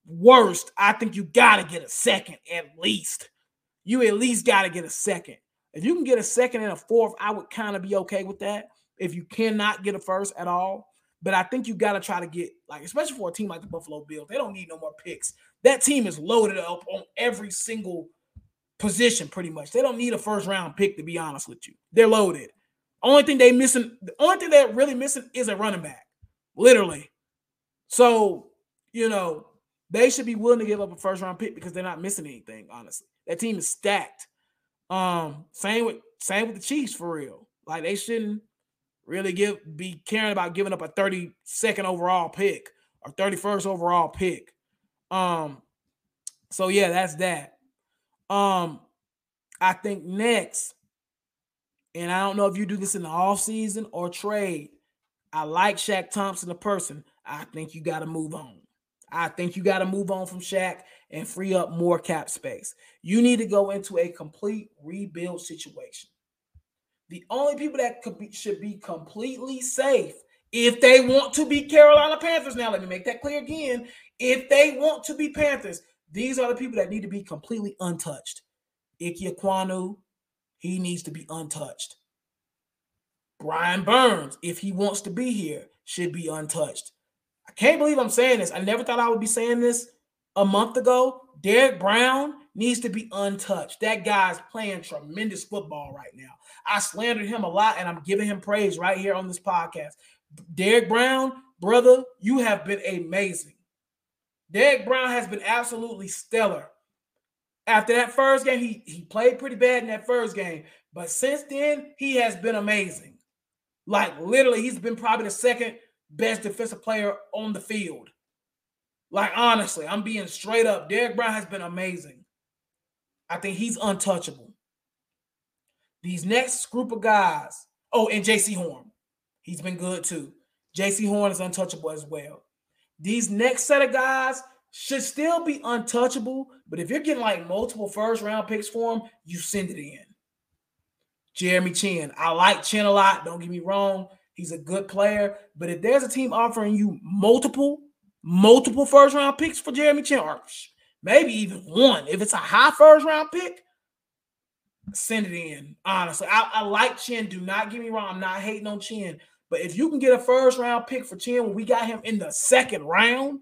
worst, I think you got to get a second at least. You at least got to get a second. If you can get a second and a fourth, I would kind of be okay with that. If you cannot get a first at all. But I think you got to try to get, like, especially for a team like the Buffalo Bills, they don't need no more picks. That team is loaded up on every single position pretty much. They don't need a first-round pick, to be honest with you. They're loaded. Only thing they missing, the only thing they're really missing is a running back, literally. So, you know, they should be willing to give up a first-round pick because they're not missing anything, honestly. That team is stacked. Um, same with same with the Chiefs, for real. Like, they shouldn't really give be caring about giving up a thirty-second overall pick or thirty-first overall pick. Um, so yeah, that's that. Um, I think next, and I don't know if you do this in the offseason or trade. I like Shaq Thompson, the person. I think you got to move on. I think you got to move on from Shaq and free up more cap space. You need to go into a complete rebuild situation. The only people that could be, should be completely safe if they want to be Carolina Panthers. Now, let me make that clear again. If they want to be Panthers, these are the people that need to be completely untouched. Ike Ekwonu, he needs to be untouched. Brian Burns, if he wants to be here, should be untouched. I can't believe I'm saying this. I never thought I would be saying this a month ago. Derek Brown needs to be untouched. That guy's playing tremendous football right now. I slandered him a lot, and I'm giving him praise right here on this podcast. Derek Brown, brother, you have been amazing. Derek Brown has been absolutely stellar. After that first game, he, he played pretty bad in that first game. But since then, he has been amazing. Like, literally, he's been probably the second best defensive player on the field. Like, honestly, I'm being straight up. Derek Brown has been amazing. I think he's untouchable. These next group of guys, oh, and J C Horn. He's been good too. J C Horn is untouchable as well. These next set of guys should still be untouchable, but if you're getting like multiple first-round picks for them, you send it in. Jeremy Chinn. I like Chinn a lot. Don't get me wrong. He's a good player. But if there's a team offering you multiple, multiple first-round picks for Jeremy Chinn, or maybe even one, if it's a high first-round pick, send it in. Honestly, I, I like Chinn. Do not get me wrong. I'm not hating on Chinn. But if you can get a first-round pick for Chinn when we got him in the second round,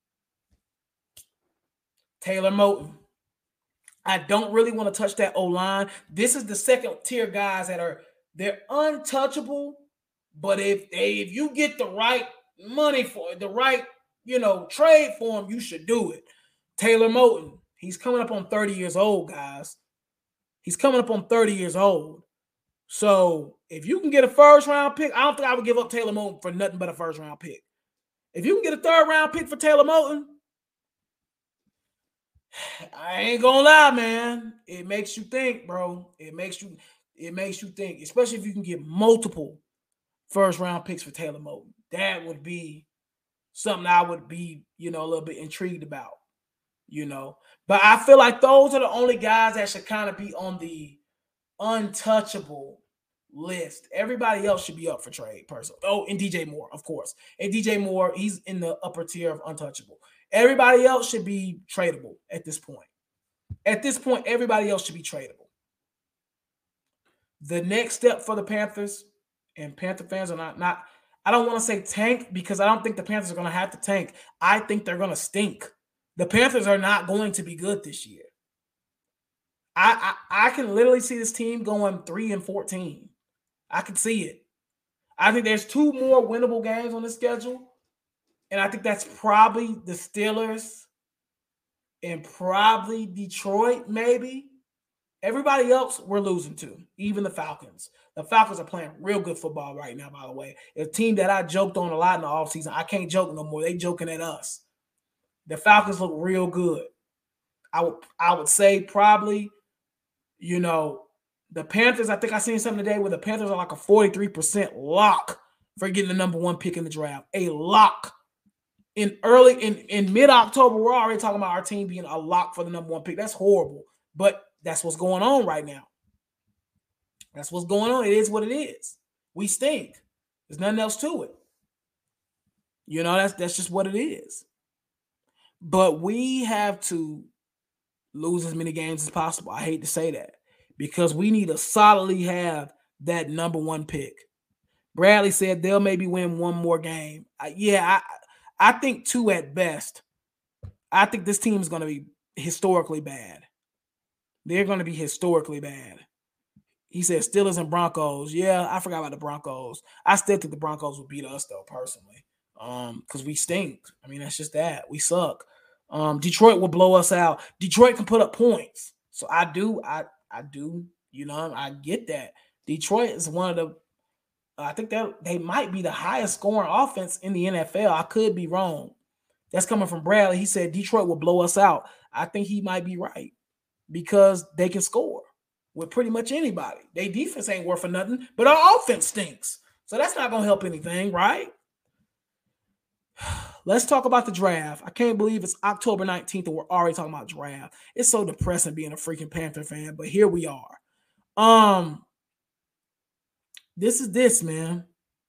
Taylor Moton. I don't really want to touch that O-line. This is the second-tier guys that are they're untouchable. But if they, if you get the right money for the right, you know, trade for him, you should do it. Taylor Moton. He's coming up on thirty years old, guys. He's coming up on thirty years old. So if you can get a first-round pick, I don't think I would give up Taylor Moton for nothing but a first-round pick. If you can get a third-round pick for Taylor Moton, I ain't gonna lie, man. It makes you think, bro. It makes you, it makes you think, especially if you can get multiple first-round picks for Taylor Moton. That would be something I would be, you know, a little bit intrigued about, you know. But I feel like those are the only guys that should kind of be on the untouchable list. Everybody else should be up for trade, personally. Oh, and D J Moore, of course. And D J Moore, he's in the upper tier of untouchable. Everybody else should be tradable at this point. At this point, everybody else should be tradable. The next step for the Panthers, and Panther fans are not, not I don't want to say tank because I don't think the Panthers are going to have to tank. I think they're going to stink. The Panthers are not going to be good this year. I, I, I can literally see this team going three and fourteen. I can see it. I think there's two more winnable games on the schedule. And I think that's probably the Steelers and probably Detroit, maybe. Everybody else we're losing to, even the Falcons. The Falcons are playing real good football right now, by the way. A team that I joked on a lot in the offseason. I can't joke no more. They joking at us. The Falcons look real good. I would, I would say probably, you know, the Panthers, I think I seen something today where the Panthers are like a forty-three percent lock for getting the number one pick in the draft. A lock. In early, in, in mid-October, we're already talking about our team being a lock for the number one pick. That's horrible. But that's what's going on right now. That's what's going on. It is what it is. We stink. There's nothing else to it. You know, that's that's just what it is. But we have to lose as many games as possible. I hate to say that because we need to solidly have that number one pick. Bradley said they'll maybe win one more game. I, yeah, I, I think two at best. I think this team is going to be historically bad. They're going to be historically bad. He said Steelers and Broncos. Yeah, I forgot about the Broncos. I still think the Broncos will beat us, though, personally, um, because we stink. I mean, that's just that. We suck. Um, Detroit will blow us out. Detroit can put up points. So I do, I, I do, you know, I get that. Detroit is one of the, I think that they might be the highest scoring offense in the N F L. I could be wrong. That's coming from Bradley. He said Detroit will blow us out. I think he might be right because they can score with pretty much anybody. Their defense ain't worth for nothing, but our offense stinks. So that's not going to help anything, right? Let's talk about the draft. I can't believe it's October nineteenth and we're already talking about draft. It's so depressing being a freaking Panther fan, but here we are. Um, this is this, man.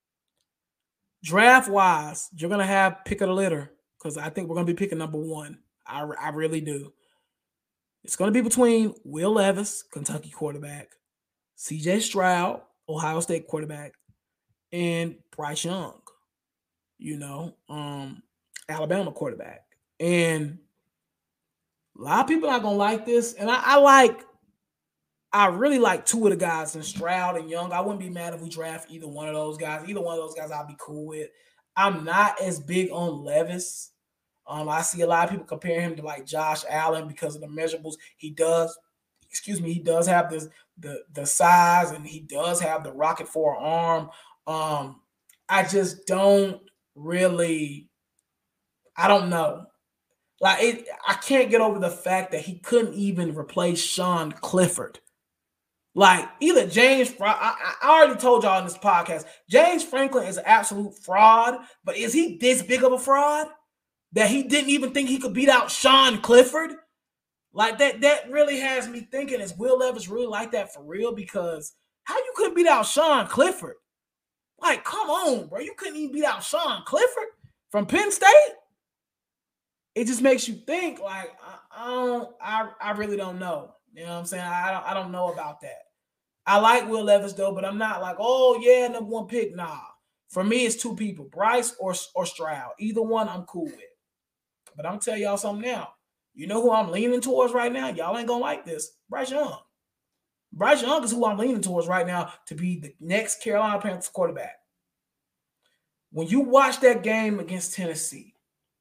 Draft-wise, you're going to have pick of the litter because I think we're going to be picking number one. I, I really do. It's going to be between Will Levis, Kentucky quarterback, C J Stroud, Ohio State quarterback, and Bryce Young, you know, um, Alabama quarterback. And a lot of people are not going to like this. And I, I like, I really like two of the guys in Stroud and Young. I wouldn't be mad if we draft either one of those guys. Either one of those guys I'll be cool with. I'm not as big on Levis. Um, I see a lot of people compare him to like Josh Allen because of the measurables. He does, excuse me, he does have this the the size and he does have the rocket for an arm. Um, I just don't really, I don't know. Like it, I can't get over the fact that he couldn't even replace Sean Clifford. Like either James, I, I already told y'all in this podcast, James Franklin is an absolute fraud, but is he this big of a fraud that he didn't even think he could beat out Sean Clifford? Like that, that really has me thinking, is Will Levis really like that for real? Because how you couldn't beat out Sean Clifford? Like, come on, bro. You couldn't even beat out Sean Clifford from Penn State? It just makes you think, like, I, I don't, I, I really don't know. You know what I'm saying? I don't, I don't know about that. I like Will Levis, though, but I'm not like, oh, yeah, number one pick. Nah. For me, it's two people, Bryce or, or Stroud. Either one I'm cool with. But I'm telling y'all something now. You know who I'm leaning towards right now? Y'all ain't going to like this. Bryce Young. Bryce Young is who I'm leaning towards right now to be the next Carolina Panthers quarterback. When you watch that game against Tennessee,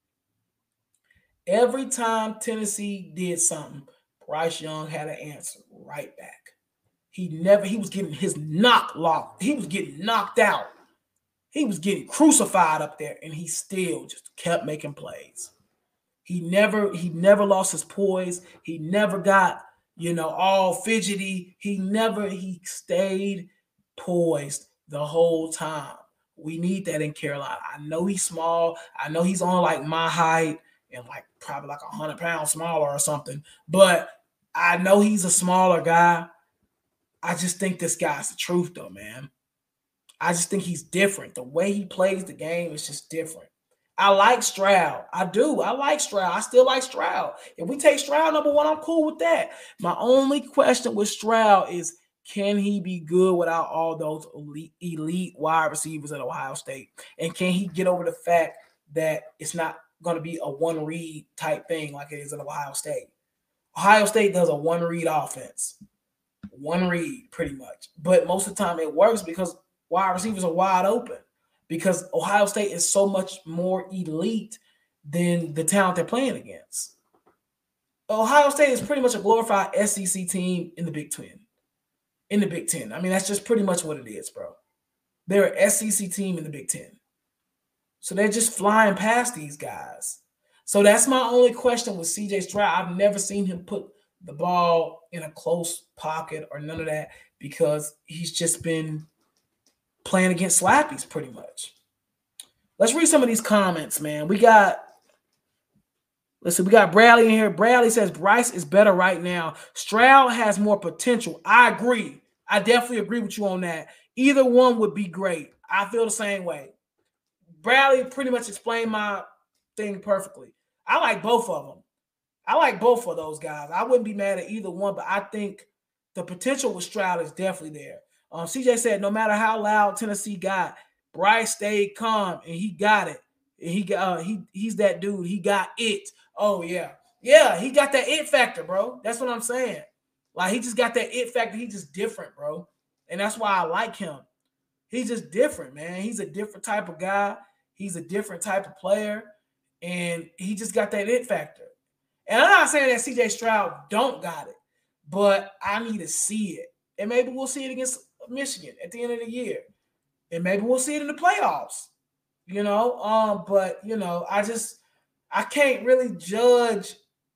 every time Tennessee did something, Bryce Young had an answer right back. He never, he was getting his knock locked. He was getting knocked out. He was getting crucified up there, and he still just kept making plays. He never, he never lost his poise. He never got, you know, all fidgety. He never, he stayed poised the whole time. We need that in Carolina. I know he's small. I know he's on like my height and like probably like one hundred pounds smaller or something. But I know he's a smaller guy. I just think this guy's the truth, though, man. I just think he's different. The way he plays the game is just different. I like Stroud. I do. I like Stroud. I still like Stroud. If we take Stroud number one, I'm cool with that. My only question with Stroud is, can he be good without all those elite, elite wide receivers at Ohio State? And can he get over the fact that it's not going to be a one-read type thing like it is at Ohio State? Ohio State does a one-read offense. One read, pretty much. But most of the time it works because wide receivers are wide open. Because Ohio State is so much more elite than the talent they're playing against. Ohio State is pretty much a glorified S E C team in the Big Ten. In the Big Ten. I mean, that's just pretty much what it is, bro. They're an S E C team in the Big Ten. So they're just flying past these guys. So that's my only question with C J Stroud. I've never seen him put the ball in a close pocket or none of that because he's just been playing against slappies pretty much. Let's read some of these comments, man. We got, let's see, we got Bradley in here. Bradley says Bryce is better right now. Stroud has more potential. I agree. I definitely agree with you on that. Either one would be great. I feel the same way. Bradley pretty much explained my thing perfectly. I like both of them. I like both of those guys. I wouldn't be mad at either one, but I think the potential with Stroud is definitely there. Um, C J said no matter how loud Tennessee got, Bryce stayed calm and he got it. And he got uh, he he's that dude. He got it. Oh yeah, yeah. He got that it factor, bro. That's what I'm saying. Like he just got that it factor. He's just different, bro. And that's why I like him. He's just different, man. He's a different type of guy. He's a different type of player, and he just got that it factor. And I'm not saying that C J Stroud don't got it, but I need to see it. And maybe we'll see it against Michigan at the end of the year. And maybe we'll see it in the playoffs. You know, um, but you know, I just I can't really judge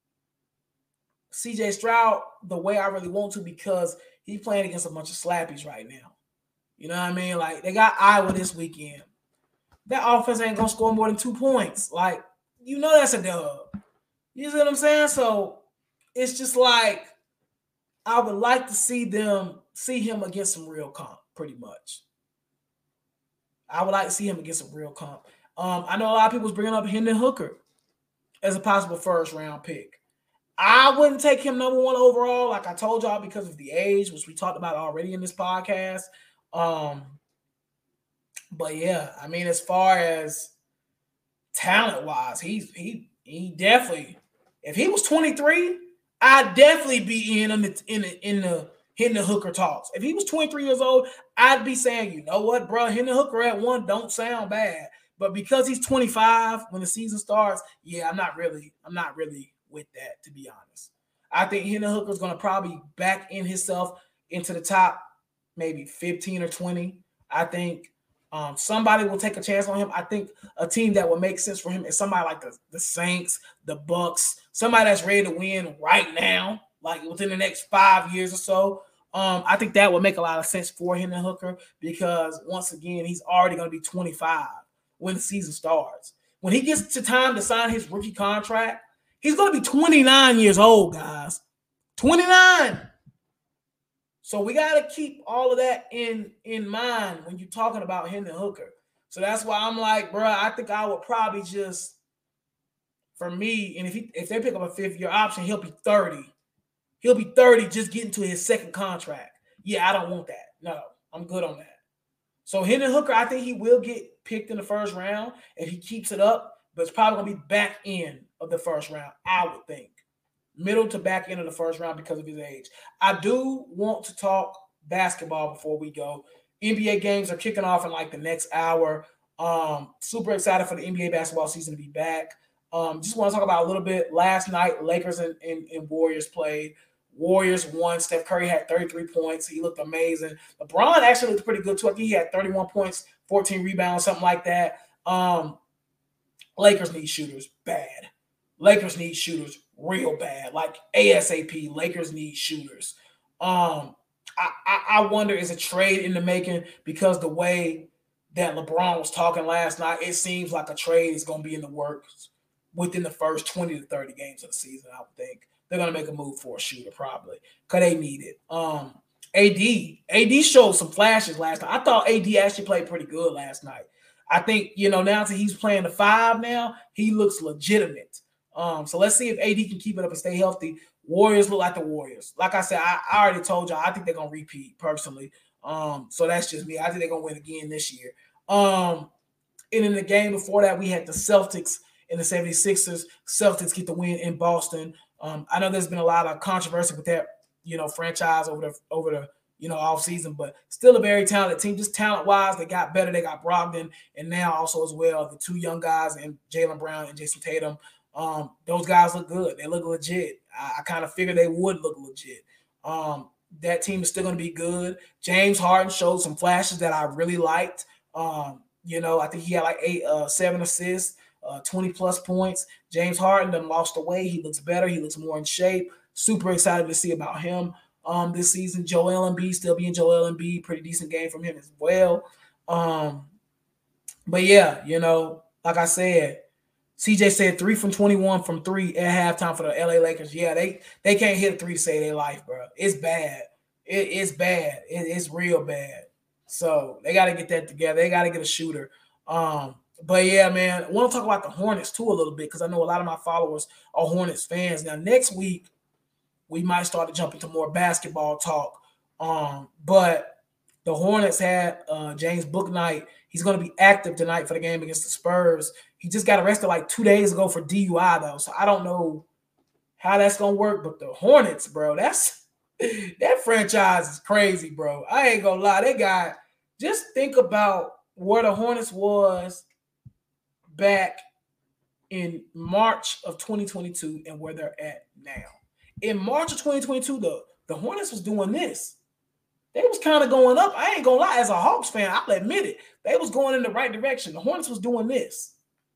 C J Stroud the way I really want to because he's playing against a bunch of slappies right now. You know what I mean? Like they got Iowa this weekend. That offense ain't gonna score more than two points. Like, you know that's a dub. You see what I'm saying? So it's just like I would like to see them see him against some real comp, pretty much. I would like to see him against some real comp. Um, I know a lot of people's bringing up Hendon Hooker as a possible first round pick. I wouldn't take him number one overall, like I told y'all, because of the age, which we talked about already in this podcast. Um, but yeah, I mean, as far as talent wise, he's he he definitely. If he was twenty-three, I'd definitely be in the in the in the Hendon Hooker talks. If he was twenty-three years old, I'd be saying, you know what, bro, Hendon Hooker at one don't sound bad. But because he's twenty-five when the season starts, yeah, I'm not really, I'm not really with that, to be honest. I think Hendon Hooker's gonna probably back in himself into the top maybe fifteen or twenty. I think um, somebody will take a chance on him. I think a team that would make sense for him is somebody like the, the Saints, the Bucks, somebody that's ready to win right now, like within the next five years or so. Um, I think that would make a lot of sense for Hendon Hooker because, once again, he's already going to be twenty-five when the season starts. When he gets to time to sign his rookie contract, he's going to be twenty-nine years old, guys. twenty-nine. So we got to keep all of that in, in mind when you're talking about Hendon Hooker. So that's why I'm like, bro, I think I would probably just, for me, and if he if they pick up a fifth-year option, he'll be thirty. He'll be thirty just getting to his second contract. Yeah, I don't want that. No, I'm good on that. So Hendon Hooker, I think he will get picked in the first round if he keeps it up, but it's probably going to be back end of the first round, I would think. Middle to back end of the first round because of his age. I do want to talk basketball before we go. N B A games are kicking off in like the next hour. Um, super excited for the N B A basketball season to be back. Um, just want to talk about a little bit. Last night, Lakers and, and, and Warriors played. Warriors won. Steph Curry had thirty-three points. He looked amazing. LeBron actually looked pretty good too. I think he had thirty-one points, fourteen rebounds, something like that. Um, Lakers need shooters bad. Lakers need shooters real bad, like ASAP. Lakers need shooters. Um, I, I, I wonder, is a trade in the making because the way that LeBron was talking last night, it seems like a trade is going to be in the works within the first twenty to thirty games of the season, I would think. They're going to make a move for a shooter probably because they need it. Um, A D. A D showed some flashes last night. I thought A D actually played pretty good last night. I think, you know, now that he's playing the five now, he looks legitimate. Um, so let's see if A D can keep it up and stay healthy. Warriors look like the Warriors. Like I said, I, I already told y'all, I think they're going to repeat personally. Um, so that's just me. I think they're going to win again this year. Um, and in the game before that, we had the Celtics and the seventy-sixers. Celtics get the win in Boston. Um, I know there's been a lot of controversy with that, you know, franchise over the over the you know off season, but still a very talented team. Just talent wise, they got better. They got Brogdon, and now also as well the two young guys and Jaylen Brown and Jason Tatum. Um, those guys look good. They look legit. I, I kind of figured they would look legit. Um, that team is still going to be good. James Harden showed some flashes that I really liked. Um, you know, I think he had like eight, uh, seven assists. Uh, twenty plus points. James Harden done lost away. He looks better. He looks more in shape. Super excited to see about him um, this season. Joel Embiid still being Joel Embiid. Pretty decent game from him as well. Um, but yeah, you know, like I said, C J said three from twenty-one from three at halftime for the L A Lakers. Yeah, they they can't hit a three to save their life, bro. It's bad. It, it's bad. It, it's real bad. So they got to get that together. They got to get a shooter. Um, but yeah, man, I want to talk about the Hornets too a little bit because I know a lot of my followers are Hornets fans. Now, next week, we might start to jump into more basketball talk. Um, but the Hornets had uh, James Bouknight. He's going to be active tonight for the game against the Spurs. He just got arrested like two days ago for D U I, though. So I don't know how that's going to work. But the Hornets, bro, that's that franchise is crazy, bro. I ain't going to lie. They got – just think about where the Hornets was back in March of twenty twenty-two and where they're at now. In March of twenty twenty-two, the, the Hornets was doing this. They was kind of going up. I ain't going to lie. As a Hawks fan, I'll admit it. They was going in the right direction. The Hornets was doing this.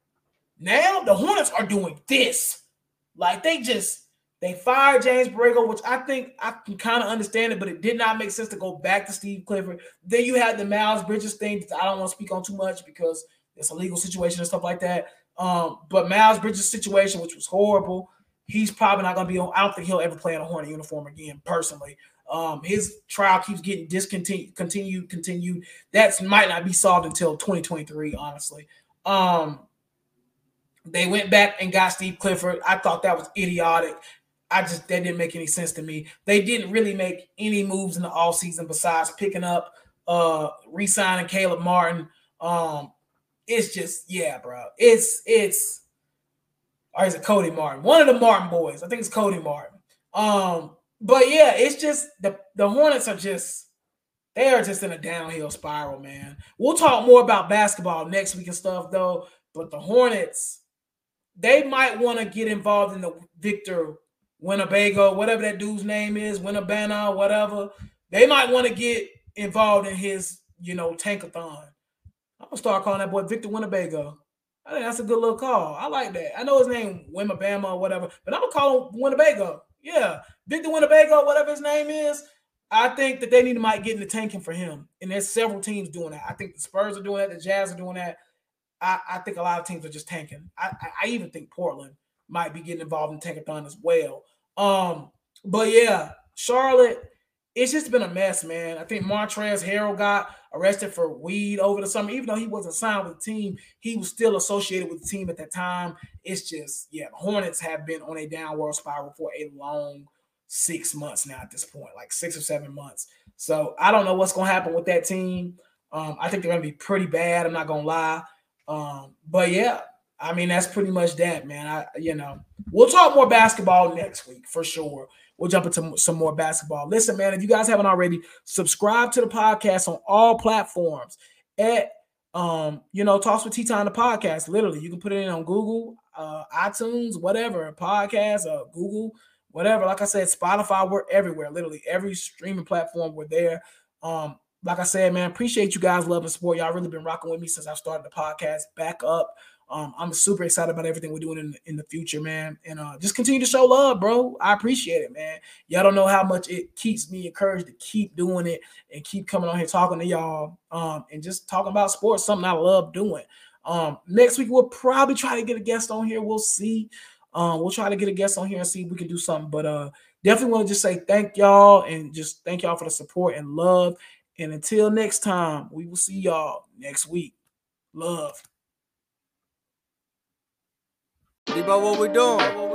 Now, the Hornets are doing this. Like, they just – they fired James Borrego, which I think I can kind of understand it, but it did not make sense to go back to Steve Clifford. Then you had the Miles Bridges thing that I don't want to speak on too much because it's a legal situation and stuff like that. Um, but Miles Bridges' situation, which was horrible, he's probably not going to be on – I don't think he'll ever play in a Hornet uniform again, personally. Um, his trial keeps getting discontinued, continued, continued. That might not be solved until twenty twenty-three, honestly. Um, they went back and got Steve Clifford. I thought that was idiotic. I just – that didn't make any sense to me. They didn't really make any moves in the offseason besides picking up, uh, re-signing Caleb Martin. Um, it's just – yeah, bro. It's – it's – or is it Cody Martin? One of the Martin boys. I think it's Cody Martin. Um, but, yeah, it's just the, the Hornets are just – they are just in a downhill spiral, man. We'll talk more about basketball next week and stuff, though. But the Hornets, they might want to get involved in the Victor Winnebago, whatever that dude's name is, Winnebana, whatever. They might want to get involved in his, you know, tankathon. I'm going to start calling that boy Victor Winnebago. I think that's a good little call. I like that. I know his name, Winnebama or whatever, but I'm going to call him Winnebago. Yeah, Victor Winnebago, whatever his name is. I think that they need to might get in the tanking for him. And there's several teams doing that. I think the Spurs are doing that. The Jazz are doing that. I, I think a lot of teams are just tanking. I, I, I even think Portland might be getting involved in tankathon as well. Um, but yeah, Charlotte, it's just been a mess, man. I think Montrezl Harrell got arrested for weed over the summer. Even though he wasn't signed with the team, he was still associated with the team at that time. It's just, yeah, the Hornets have been on a downward spiral for a long six months now at this point, like six or seven months. So I don't know what's going to happen with that team. Um, I think they're going to be pretty bad. I'm not going to lie. Um, but yeah, I mean, that's pretty much that, man. I, you know, we'll talk more basketball next week for sure. We'll jump into some more basketball. Listen, man, if you guys haven't already, subscribe to the podcast on all platforms at, um, you know, Talks with T-Time, the podcast. Literally, you can put it in on Google, uh, iTunes, whatever, podcast, uh, Google, whatever. Like I said, Spotify, we're everywhere. Literally, every streaming platform, we're there. Um, like I said, man, appreciate you guys' love and support. Y'all really been rocking with me since I started the podcast back up. Um, I'm super excited about everything we're doing in, in the future, man. And uh, just continue to show love, bro. I appreciate it, man. Y'all don't know how much it keeps me encouraged to keep doing it and keep coming on here talking to y'all um, and just talking about sports, something I love doing. Um, next week, we'll probably try to get a guest on here. We'll see. Um, we'll try to get a guest on here and see if we can do something. But uh, definitely want to just say thank y'all and just thank y'all for the support and love. And until next time, we will see y'all next week. Love. Debo, what we doing?